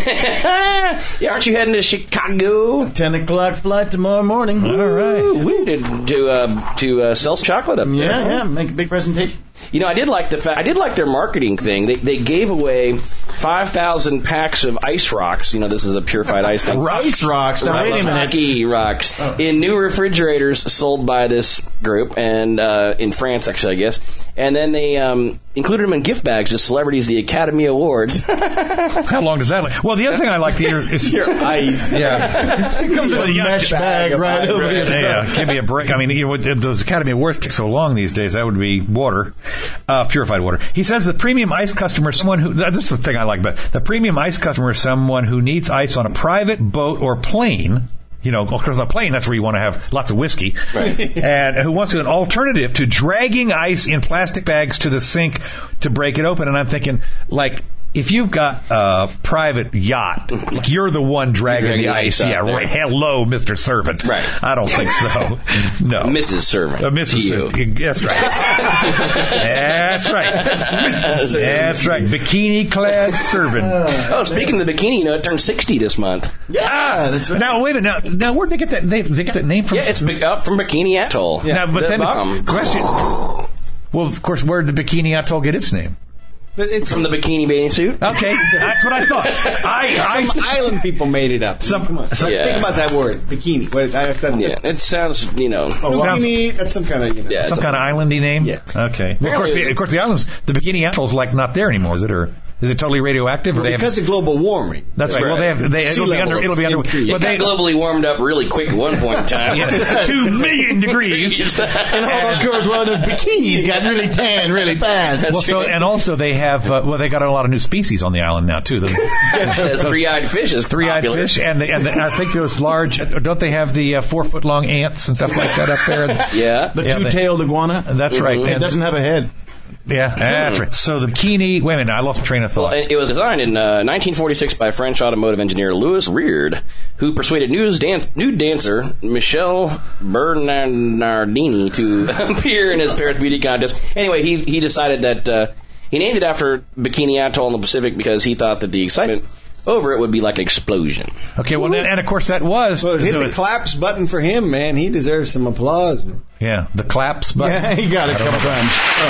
Yeah. Yeah, aren't you heading to Chicago? ten o'clock flight tomorrow morning. All right. We did to uh, to uh, sell chocolate up there. Yeah, yeah, make a big presentation. You know, I did like the fact I did like their marketing thing. They they gave away five thousand packs of ice rocks. You know, this is a purified ice thing. Ice rocks. Now, wait a minute. Rocky rocks in new refrigerators sold by this group and uh, in France, actually, I guess. And then they um, included them in gift bags to celebrities, the Academy Awards. How long does that last? Well, the other thing I like to hear is Your ice. yeah. It comes in a yeah, mesh bag right over your stuff. Yeah, give me a break. I mean, you know, with those Academy Awards take so long these days. That would be water, uh, purified water. He says the premium ice customer is someone who. This is the thing I like, but the premium ice customer is someone who needs ice on a private boat or plane. You know, because on a plane, that's where you want to have lots of whiskey. Right. And who wants an alternative to dragging ice in plastic bags to the sink to break it open. And I'm thinking, like, if you've got a private yacht, like you're the one dragging, dragging the ice, ice yeah, out there. right. Hello, Mister Servant. Right. I don't think so. No. Missus Servant. Uh, Missus To you. Servant. That's right. That's right. That's right. Bikini-clad servant. Oh, speaking of the bikini, you know, it turned sixty this month. Yeah, that's right. Now, wait a minute. Now, now where'd they get that name? They get that name from? Yeah, it's big, up from Bikini Atoll. Now, but The then, bomb. question. Well, of course, where did the Bikini Atoll get its name? But it's From the bikini bathing suit. Okay, that's what I thought. I, some I island people made it up. Some- Come on. some- Yeah. Think about that word, bikini. What, I, that, Yeah, it sounds, you know. Oh, Sounds- bikini, that's some kind of, you know. Yeah. some kind of islandy name. Yeah. Okay. Well, of course, the, of course, the islands, the Bikini Atoll's like not there anymore, is it? Or is it totally radioactive? Or they have, Because of global warming. that's right. Well, they have. They, Sea it'll be under. level It'll be under. increased. But It they. got globally warmed up really quick at one point in time. Yeah, two million degrees. And all of course, well, the bikinis got really tan really fast. Well, so and also they have. Uh, well, they got a lot of new species on the island now too. The, There's three-eyed fish is three-eyed popular. fish, and the, and the, I think those large. Don't they have the uh, four-foot-long ants and stuff like that up there? Yeah. The Yeah, they- two-tailed iguana. That's right. It And- doesn't have a head. yeah, that's right. So the bikini. Wait a minute, I lost my train of Well, thought. it was designed in uh, nineteen forty-six by French automotive engineer Louis Reard, who persuaded nude, dance, nude dancer Michelle Bernardini to appear in his Paris beauty contest. Anyway, he he decided that uh, he named it after Bikini Atoll in the Pacific because he thought that the excitement over it would be like an explosion. Okay, well, and of course that was. So hit so the it- claps button for him, man. He deserves some applause. yeah, the claps button. Yeah, he got it a couple times.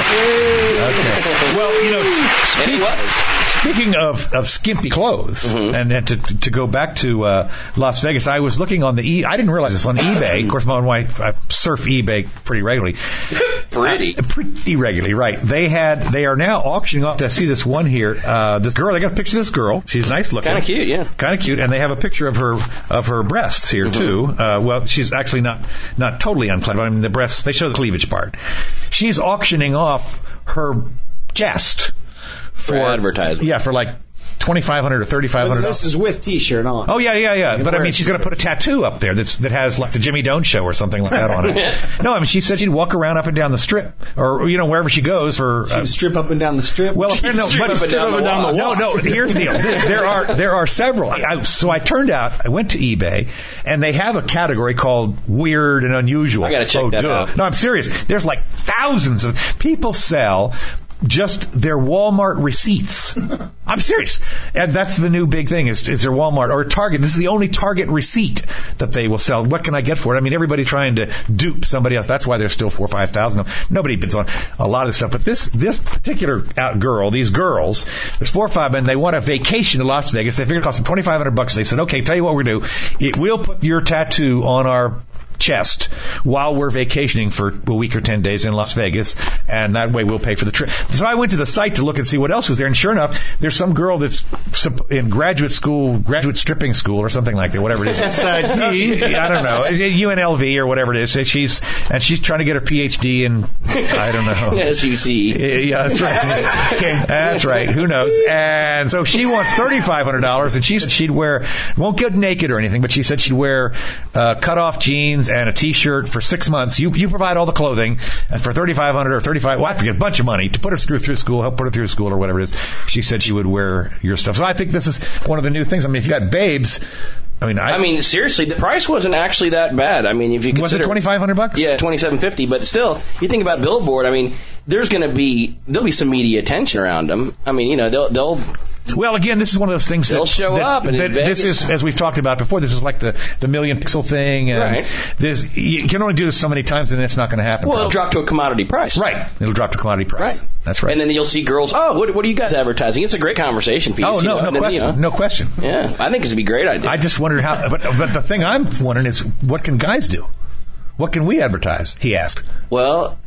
Okay. Well, you know, s- And it speak, was. speaking of, of skimpy clothes, and, and to to go back to uh, Las Vegas, I was looking on the e. I didn't realize this on eBay. Of course, my wife I surf eBay pretty regularly. Pretty. Uh, pretty regularly, right? They had. They are now auctioning off. I see this one here. Uh, this girl. They got a picture of this girl. She's nice looking. Kind of cute, yeah. Kind of cute, and they have a picture of her of her breasts here too. Uh, well, she's actually not not totally unclad, but I mean the breasts. They show the cleavage part. She's auctioning off her chest For advertising. Yeah, for like twenty-five hundred or thirty-five hundred. This is with T-shirt on. Oh yeah, yeah, yeah. But I wear mean, a she's going to put a tattoo up there that's that has like the Jimmy Doan show or something like that on it. No, I mean, she said she'd walk around up and down the strip, or you know, wherever she goes. For uh, She'd strip up and down the strip. well, no, strip but up and down the no, wall. no, no. Here's the deal. There are there are several. I, so I turned out. I went to eBay, and they have a category called weird and unusual. I gotta check oh, that duh. out. No, I'm serious. There's like thousands of people sell just their Walmart receipts. I'm serious. And that's the new big thing is, is their Walmart or Target. This is the only Target receipt that they will sell. What can I get for it? I mean, everybody trying to dupe somebody else. That's why there's still four or five thousand of them. Nobody bids on a lot of this stuff. But this, this particular out girl, these girls, there's four or five men, they want a vacation to Las Vegas. They figured it cost them twenty-five hundred bucks. They said, okay, tell you what we're going to do. It will put your tattoo on our chest while we're vacationing for a week or ten days in Las Vegas, and that way we'll pay for the trip. So I went to the site to look and see what else was there, and sure enough, there's some girl that's in graduate school, graduate stripping school or something like that, whatever it is. S I T. I don't know, U N L V or whatever it is. She's and she's trying to get her P H D in I don't know. S U C. Yeah, that's right. That's right. Who knows? And so she wants thirty-five hundred dollars, and she said she'd wear, won't get naked or anything, but she said she'd wear uh, cut-off jeans and a T-shirt for six months. You you provide all the clothing, and for thirty-five hundred dollars or thirty-five, well, I forget, a bunch of money to put her through through school, help put her through school or whatever it is. She said she would wear your stuff. So I think this is one of the new things. I mean, if you got babes, I mean, I, I mean, seriously, the price wasn't actually that bad. I mean, if you was it consider twenty-five hundred bucks? Yeah, twenty-seven fifty. But still, you think about Billboard. I mean, there's going to be there'll be some media attention around them. I mean, you know, they'll they'll. Well, again, this is one of those things They'll that, show that, up and that in this Vegas. is, as we've talked about before, this is like the, the million pixel thing. And Right. This, you can only do this so many times, and it's not going to happen. Well, it'll drop to a commodity price. Right. It'll drop to commodity price. Right. That's right. And then you'll see girls. Oh, what, what are you guys advertising? It's a great conversation piece. oh, you no, know, no and then, question. you know, No question. Yeah, I think it's a be a great idea. I just wondered how, but, but the thing I'm wondering is, what can guys do? What can we advertise? He asked. Well,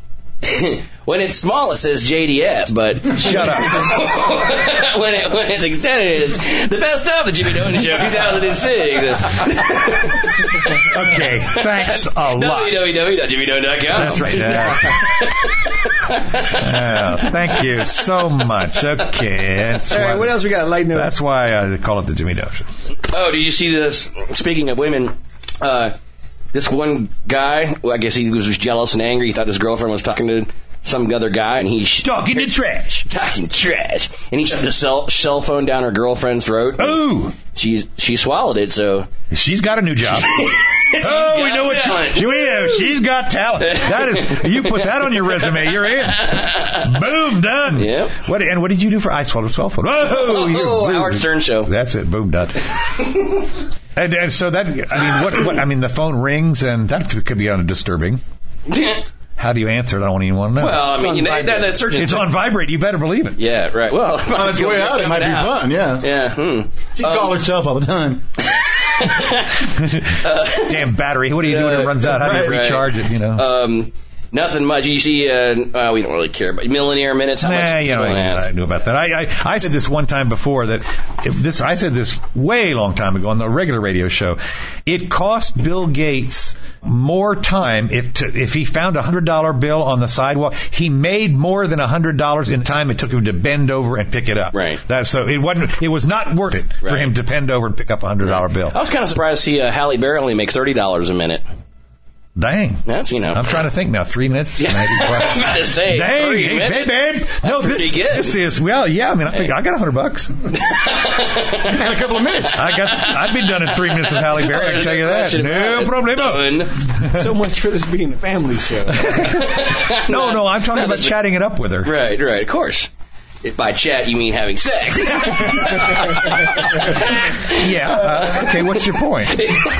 when it's small, it says J D S, but Shut up. when, it, when it's extended, it's the best of the Jimmy Dolan Show two thousand six. Okay, thanks a lot. w w w dot jimmy dolan dot com. That's right. Yeah. Yeah, thank you so much. Okay. That's All right, why, what else we got? Light note. that's why I call it the Jimmy Doe Show. Oh, did you see this? Speaking of women, uh, this one guy, well, I guess he was just jealous and angry. He thought his girlfriend was talking to some other guy, and he sh- talking to trash, talking trash, and he shoved the cell cell phone down her girlfriend's throat. Oh, she she swallowed it, so she's got a new job. Oh, we know what she, we know. She's got talent. That is, you put that on your resume, you're in. Boom, done. Yep. What and what did you do for I swallowed a cell phone? Oh, oh Howard Stern show. That's it. Boom, done. and, and so that, I mean, what, what? I mean, the phone rings, and that could be on a disturbing. How do you answer it? I don't even want to know. Well, I mean, you know, that, that search it's on vibrate. You better believe it. Yeah, right. Well, on its way out, it might be out. fun. Yeah. Yeah. Hmm. She um, calls herself all the time. uh, Damn battery. What do you do when it runs out? How do you right, recharge right. it? You know. Um, nothing much. You see, uh, well, we don't really care, but millionaire minutes. How nah, much? You know, I, I knew about that. I, I I said this one time before that if this. I said this way long time ago on the regular radio show. It cost Bill Gates more time if to, if he found a hundred dollar bill on the sidewalk. He made more than a hundred dollars in time it took him to bend over and pick it up. Right. That so it wasn't. It was not worth it right. for him to bend over and pick up a hundred dollar bill. I was kind of surprised to see uh, Halle Berry only makes thirty dollars a minute. Dang. That's, you know. I'm trying to think now. Three minutes? Yeah. I was about to say. Dang. Three Hey, minutes. babe. That's no, pretty this, good. This is, well, yeah, I mean, I think I got a hundred bucks. And a couple of minutes. I got, I'd be done in three minutes with Halle Berry, I can tell you that. No problemo. So much for this being a family show. no, no, I'm talking about chatting it up with her. Right, right, of course. If by chat you mean having sex. Yeah. Uh, okay, what's your point?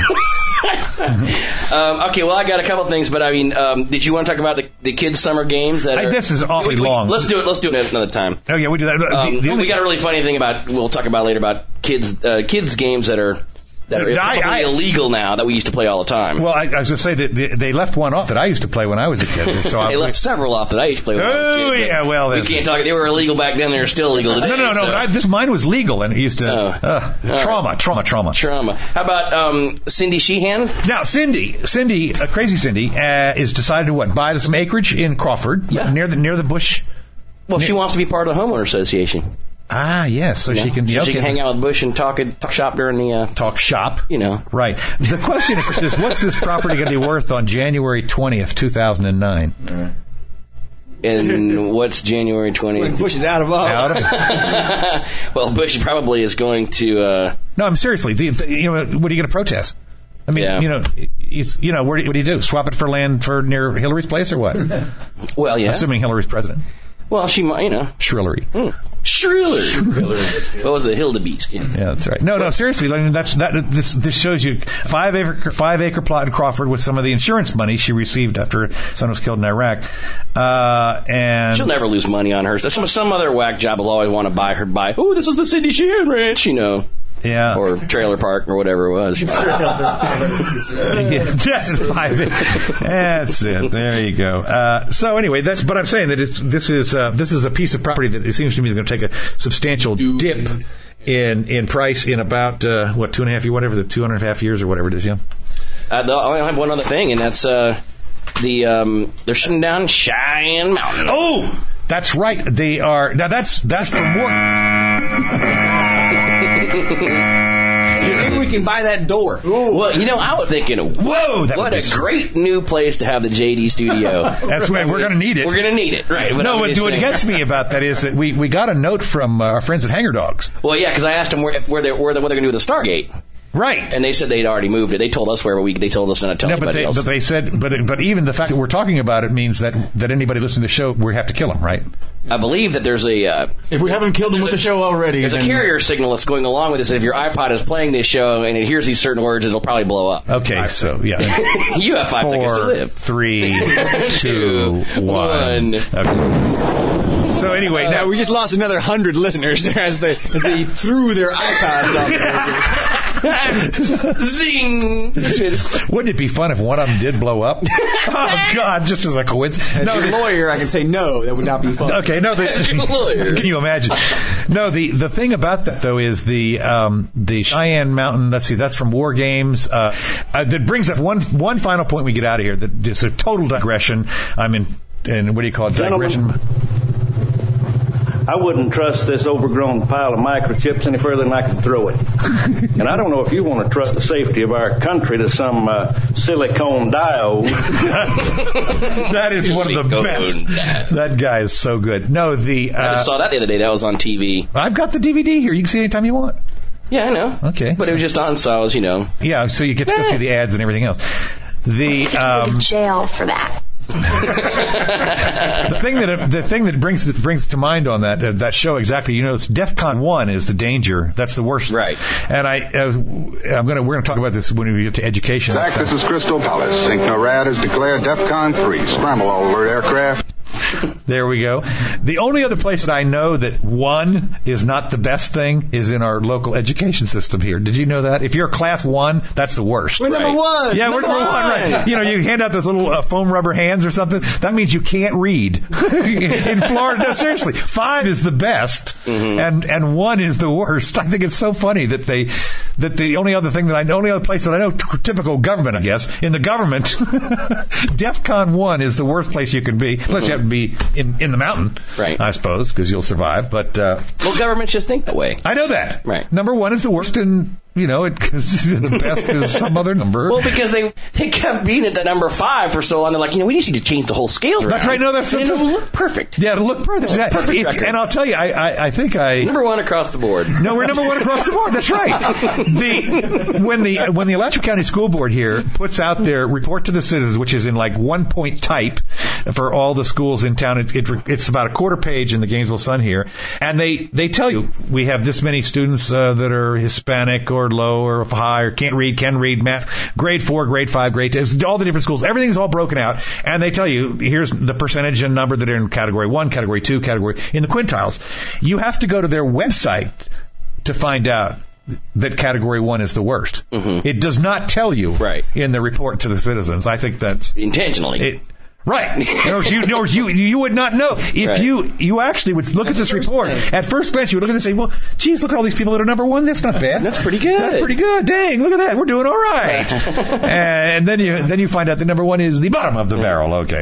um, okay, well, I got a couple things, but I mean, um, did you want to talk about the, the kids' summer games? That I, are, this is awfully we, we, long. Let's do it. Let's do it another time. Oh yeah, we do that. Um, the, the, we got a really funny thing about. We'll talk about later about kids uh, kids games that are that are I, probably I, illegal now that we used to play all the time. Well, I, I was going to say that they, they left one off that I used to play when I was a kid. So they I, left several off that I used to play when oh, I was a kid. yeah, well, we can't talk. They were illegal back then. They're still illegal today. No, no, no. So. But I, this mine was legal, and it used to Oh. uh, All trauma, right. trauma, trauma, Trauma. How about um, Cindy Sheehan? Now, Cindy, Cindy, uh, crazy Cindy, uh, is decided to what? Buy some acreage in Crawford, Yeah. near the near the Bush. Well, she wants to be part of the homeowner association. Ah, yes. So Yeah. she can, so okay. she can hang out with Bush and talk talk shop during the uh, talk shop. You know, right. The question, of course, is what's this property going to be worth on January twentieth, two thousand nine? And what's January twentieth? When Bush is out of office. Out of Well, Bush probably is going to. Uh, no, I'm seriously. The, the, you know, what are you going to protest? I mean, Yeah. you know, he's, you know, what do, what do you do? Swap it for land for near Hillary's place or what? well, yeah. Assuming Hillary's president. Well, she might, you know. Shrillery. Hmm. Shriller. What was the Hildebeest? Yeah. Yeah, that's right. No, no, seriously. I mean, that's that. This this shows you five acre five acre plot in Crawford with some of the insurance money she received after her son was killed in Iraq, uh, and She'll never lose money on hers. Some some other whack job will always want to buy her buy. Oh, this is the Cindy Sheehan Ranch, you know. yeah, Or trailer park or whatever it was. yeah, that's five. That's it. There you go. Uh, so anyway, that's. But I'm saying that it's this is uh, this is a piece of property that it seems to me is going to take a substantial dip in in price in about uh, what two and a half years, whatever the two and a half years or whatever it is. Yeah. Uh, I only have one other thing, and that's uh, the um, they're shutting down Cheyenne Mountain. Oh, that's right. They are now. That's that's for more. Maybe we can buy that door. Well, you know, I was thinking, Whoa, that what would a be great new place to have the J D studio. That's right. We're going to need it. We're going to need it, right? But no, I'm what, just what saying- gets me about that is that we, we got a note from uh, our friends at Hanger Dogs. Well, yeah, because I asked them where if, where they where they, what they're going to do with the Stargate, Right. and they said they'd already moved it. They told us where, but we they told us not to tell No, but anybody they, else. but they said, but but even the fact that we're talking about it means that that anybody listening to the show, we have to kill them, right? I believe that there's a uh, If we haven't killed him with the show already, there's a then carrier signal that's going along with this. If your iPod is playing this show and it hears these certain words, it'll probably blow up. Okay, so yeah, You have five seconds to four, live. three, two, one. One. Okay. So anyway, Now now we just lost another hundred listeners as they as they threw their iPods off. Zing! wouldn't it be fun if one of them did blow up? Oh God, just as a coincidence. As No, your the- lawyer, I can say no. That would not be fun. Okay, no, As your lawyer. the, can you imagine? No, the the thing about that though is the um, the Cheyenne Mountain. Let's see, that's from War Games. Uh, uh, that brings up one one final point. We get out of here. That is a total digression. I'm in. And what do you call it? Gentlemen. Digression. I wouldn't trust this overgrown pile of microchips any further than I could throw it. And I don't know if you want to trust the safety of our country to some uh, silicone diode. That is one of the best. That guy is so good. No, the... Uh, I just saw that the other day. That was on T V. I've got the D V D here. You can see it anytime you want. Yeah, I know. Okay. But it was just on, so I was, you know. Yeah, so you get to go see the ads and everything else. The um, Go to jail for that. the thing that the thing that brings that brings to mind on that uh, that show exactly, you know, it's DEFCON one is the danger. That's the worst. Right. And I, I was, I'm gonna we're gonna talk about this when we get to education. Zach, this is Crystal Palace. NORAD has declared DEFCON three. Scramble all alert aircraft. There we go. The only other place that I know that one is not the best thing is in our local education system here. Did you know that? If you're a class one, that's the worst. We're right? number one. Yeah, we're number one. Right. You know, you hand out those little uh, foam rubber hands or something. That means you can't read. In Florida, no, seriously, five is the best, mm-hmm. and and one is the worst. I think it's so funny that they that the only other thing that I know, only other place that I know, t- typical government, I guess, in the government, DEFCON one is the worst place you can be, unless mm-hmm. you have to be in, in the mountain, right? I suppose, because you'll survive. But uh, well, governments just think that way. I know that. Right. Number one is the worst, and you know, it, the best is some other number. Well, because they they kept being at the number five for so long, they're like, you know, we just need to change the whole scale. That's right. No, that's and it'll look perfect. Yeah, it'll look perfect. That, perfect if, and I'll tell you, I, I I think I number one across the board. No, we're number one across the board. That's right. The when the when the Alachua County School Board here puts out their report to the citizens, which is in like one point type for all the schools in town, it, it, it's about a quarter page in the Gainesville Sun here, and they they tell you we have this many students uh, that are Hispanic or low or high or can't read, can read math, grade four, grade five, grade two, all the different schools. Everything's all broken out, and they tell you here's the percentage and number that are in category one, category two, category in the quintiles. You have to go to their website to find out that category one is the worst. Mm-hmm. It does not tell you right. in the report to the citizens. I think that's intentionally. It, Right. Or you, or you, you would not know. If right. you, you actually would look at this report. Thing. At first glance, you would look at this and say, well, geez, look at all these people that are number one. That's not bad. That's pretty good. That's pretty good. Dang, look at that. We're doing all right. And then you, then you find out that number one is the bottom of the barrel. Okay.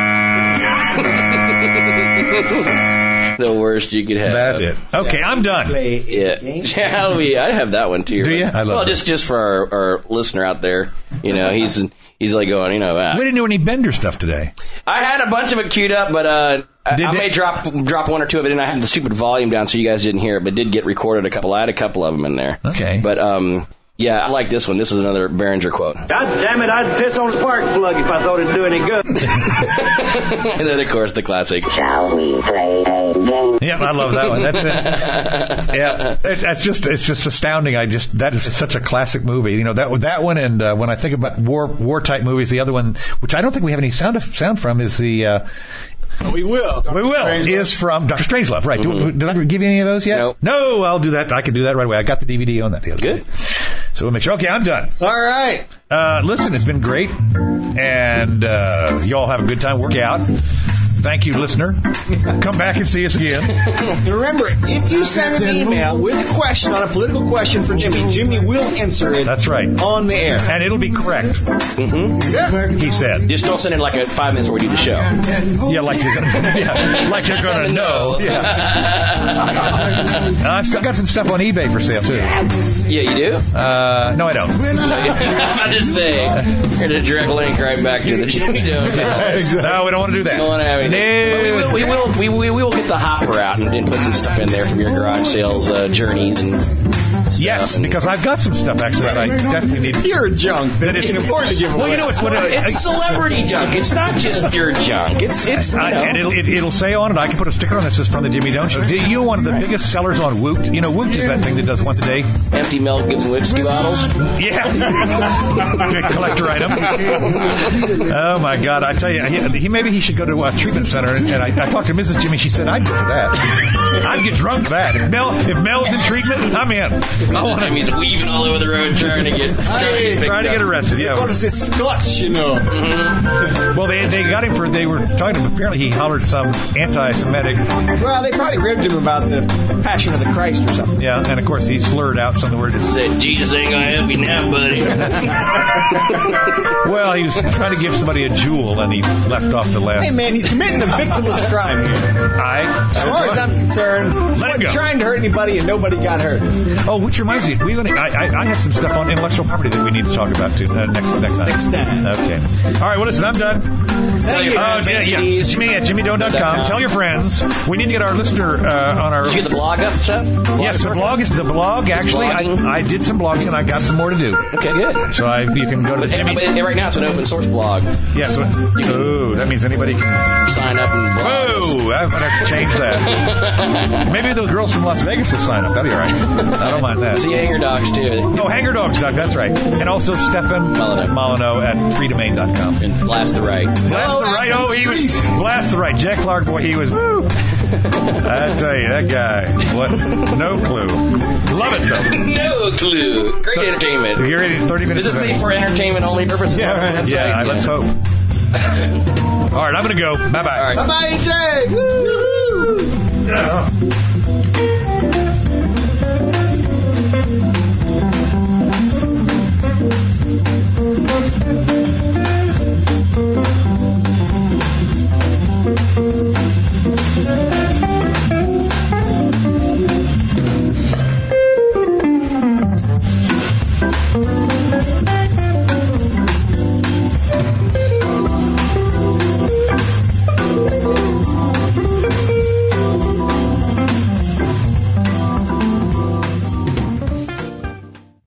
The worst you could have. That's it. Okay, I'm done. Yeah. Shall we? I have that one too. Do you? I love well, it. just just for our, our listener out there, you know, he's he's like going, you know. Uh, we didn't do any Bender stuff today. I had a bunch of it queued up, but uh, did I, I may drop drop one or two of it, and I had the stupid volume down, so you guys didn't hear it, but it did get recorded a couple. I had a couple of them in there. Okay. But um. Yeah, I like this one. This is another Behringer quote. God damn it, I'd piss on a spark plug if I thought it'd do any good. And then, of course, the classic. Shall we play a game? Yeah, I love that one. That's it. Yeah, it, it's just it's just astounding. I just that is such a classic movie. You know that that one, and uh, when I think about war war type movies, the other one, which I don't think we have any sound sound from, is the. Uh, We will. We will. Is from Doctor Strangelove, right? Mm-hmm. Did I give you any of those yet? No. No, I'll do that. I can do that right away. I got the D V D on that the other Good. day. So we'll make sure. Okay, I'm done. All right. Uh, listen, it's been great. And uh, you all have a good time. Work out. Thank you, listener. Come back and see us again. And remember, if you send an email with a question on a political question for Jimmy, Jimmy will answer it. That's right. On the air. And it'll be correct. Mm-hmm. Yeah. He said. Just don't send in like a five minutes where we do the show. Yeah, like you're gonna, yeah, like you're gonna know. Yeah. uh, I've still got some stuff on eBay for sale too. Yeah, you do? Uh, no, I don't. I'm just saying. Here's a direct link right back to the Jimmy Jones house. No, we don't want to do that. Don't want to have anything. No. But we will, we will, we, we will get the hopper out and, and put some stuff in there from your garage sales uh, journeys and stuff. Yes, because I've got some stuff actually that I definitely need. Pure junk that is important to give away. Well, you know what's what uh, it's celebrity junk. It's not just your junk. It's it's you know. uh, and it'll it, it'll say on it. I can put a sticker on that says from the Jimmy Jones Show. You know, one of the biggest sellers on Woot. You know, Woot is that thing that does once a day. Empty Mel Gibson whiskey bottles. Yeah, collector item. Oh my God! I tell you, he, he maybe he should go to a treatment center. And, and I, I talked to Missus Jimmy. She said I'd go for that. I'd get drunk for that. If Mel if Mel's in treatment, I'm in. wanna- Jimmy's weaving all over the road trying to get Hey, Trying to get arrested, yeah. What is it, Scotch, you know? Well, they they got him for, they were talking, apparently he hollered some anti-Semitic, Well, they probably ribbed him about the Passion of the Christ or something. yeah, and of course he slurred out some of the words. Said, Jesus ain't gonna help you now, buddy. Well, he was trying to give somebody a jewel, and he left off the last. Hey, man, he's committing a victimless crime here. I, As far as I'm concerned, he Let it wasn't go. trying to hurt anybody and nobody got hurt. oh, which reminds me, we gonna, I, I, I had some stuff on intellectual property that we need to talk about too uh, next next time. Next time. Okay. All right. Well, listen, I'm done. Thank you. Uh, yeah, yeah. Jimmy at jimmy dome dot com. Tell your friends. We need to get our listener uh, on our. Did you get the blog up, Seth? Blog Yes, is the working? blog is the blog. Actually, I, blogging? I did some blogging and I got some more to do. Okay, good. So I, you can go to the But, Jimmy. but right now it's an open source blog. Yes. Ooh, that means anybody can. Sign up and blog. Oh, I'm gonna have to change that. Maybe those girls from Las Vegas will sign up. That'd be all right. I don't mind that. See Hanger Dogs too. Oh, Hanger Dogs, Doc, that's right. And also Stefan Molyneux. Molyneux at free domain dot com. And blast the right. Blast the right. Oh, he was blast the right. Jack Clark, boy, he was. Woo. I tell you, that guy. What? No clue. Love it though. No clue. Great entertainment. You're ready. Thirty minutes. Is it of safe for entertainment only purposes? Yeah, on the right. website? Yeah, let's hope. All right, I'm gonna go. Bye bye. All right. Bye-bye, Jay. Woo!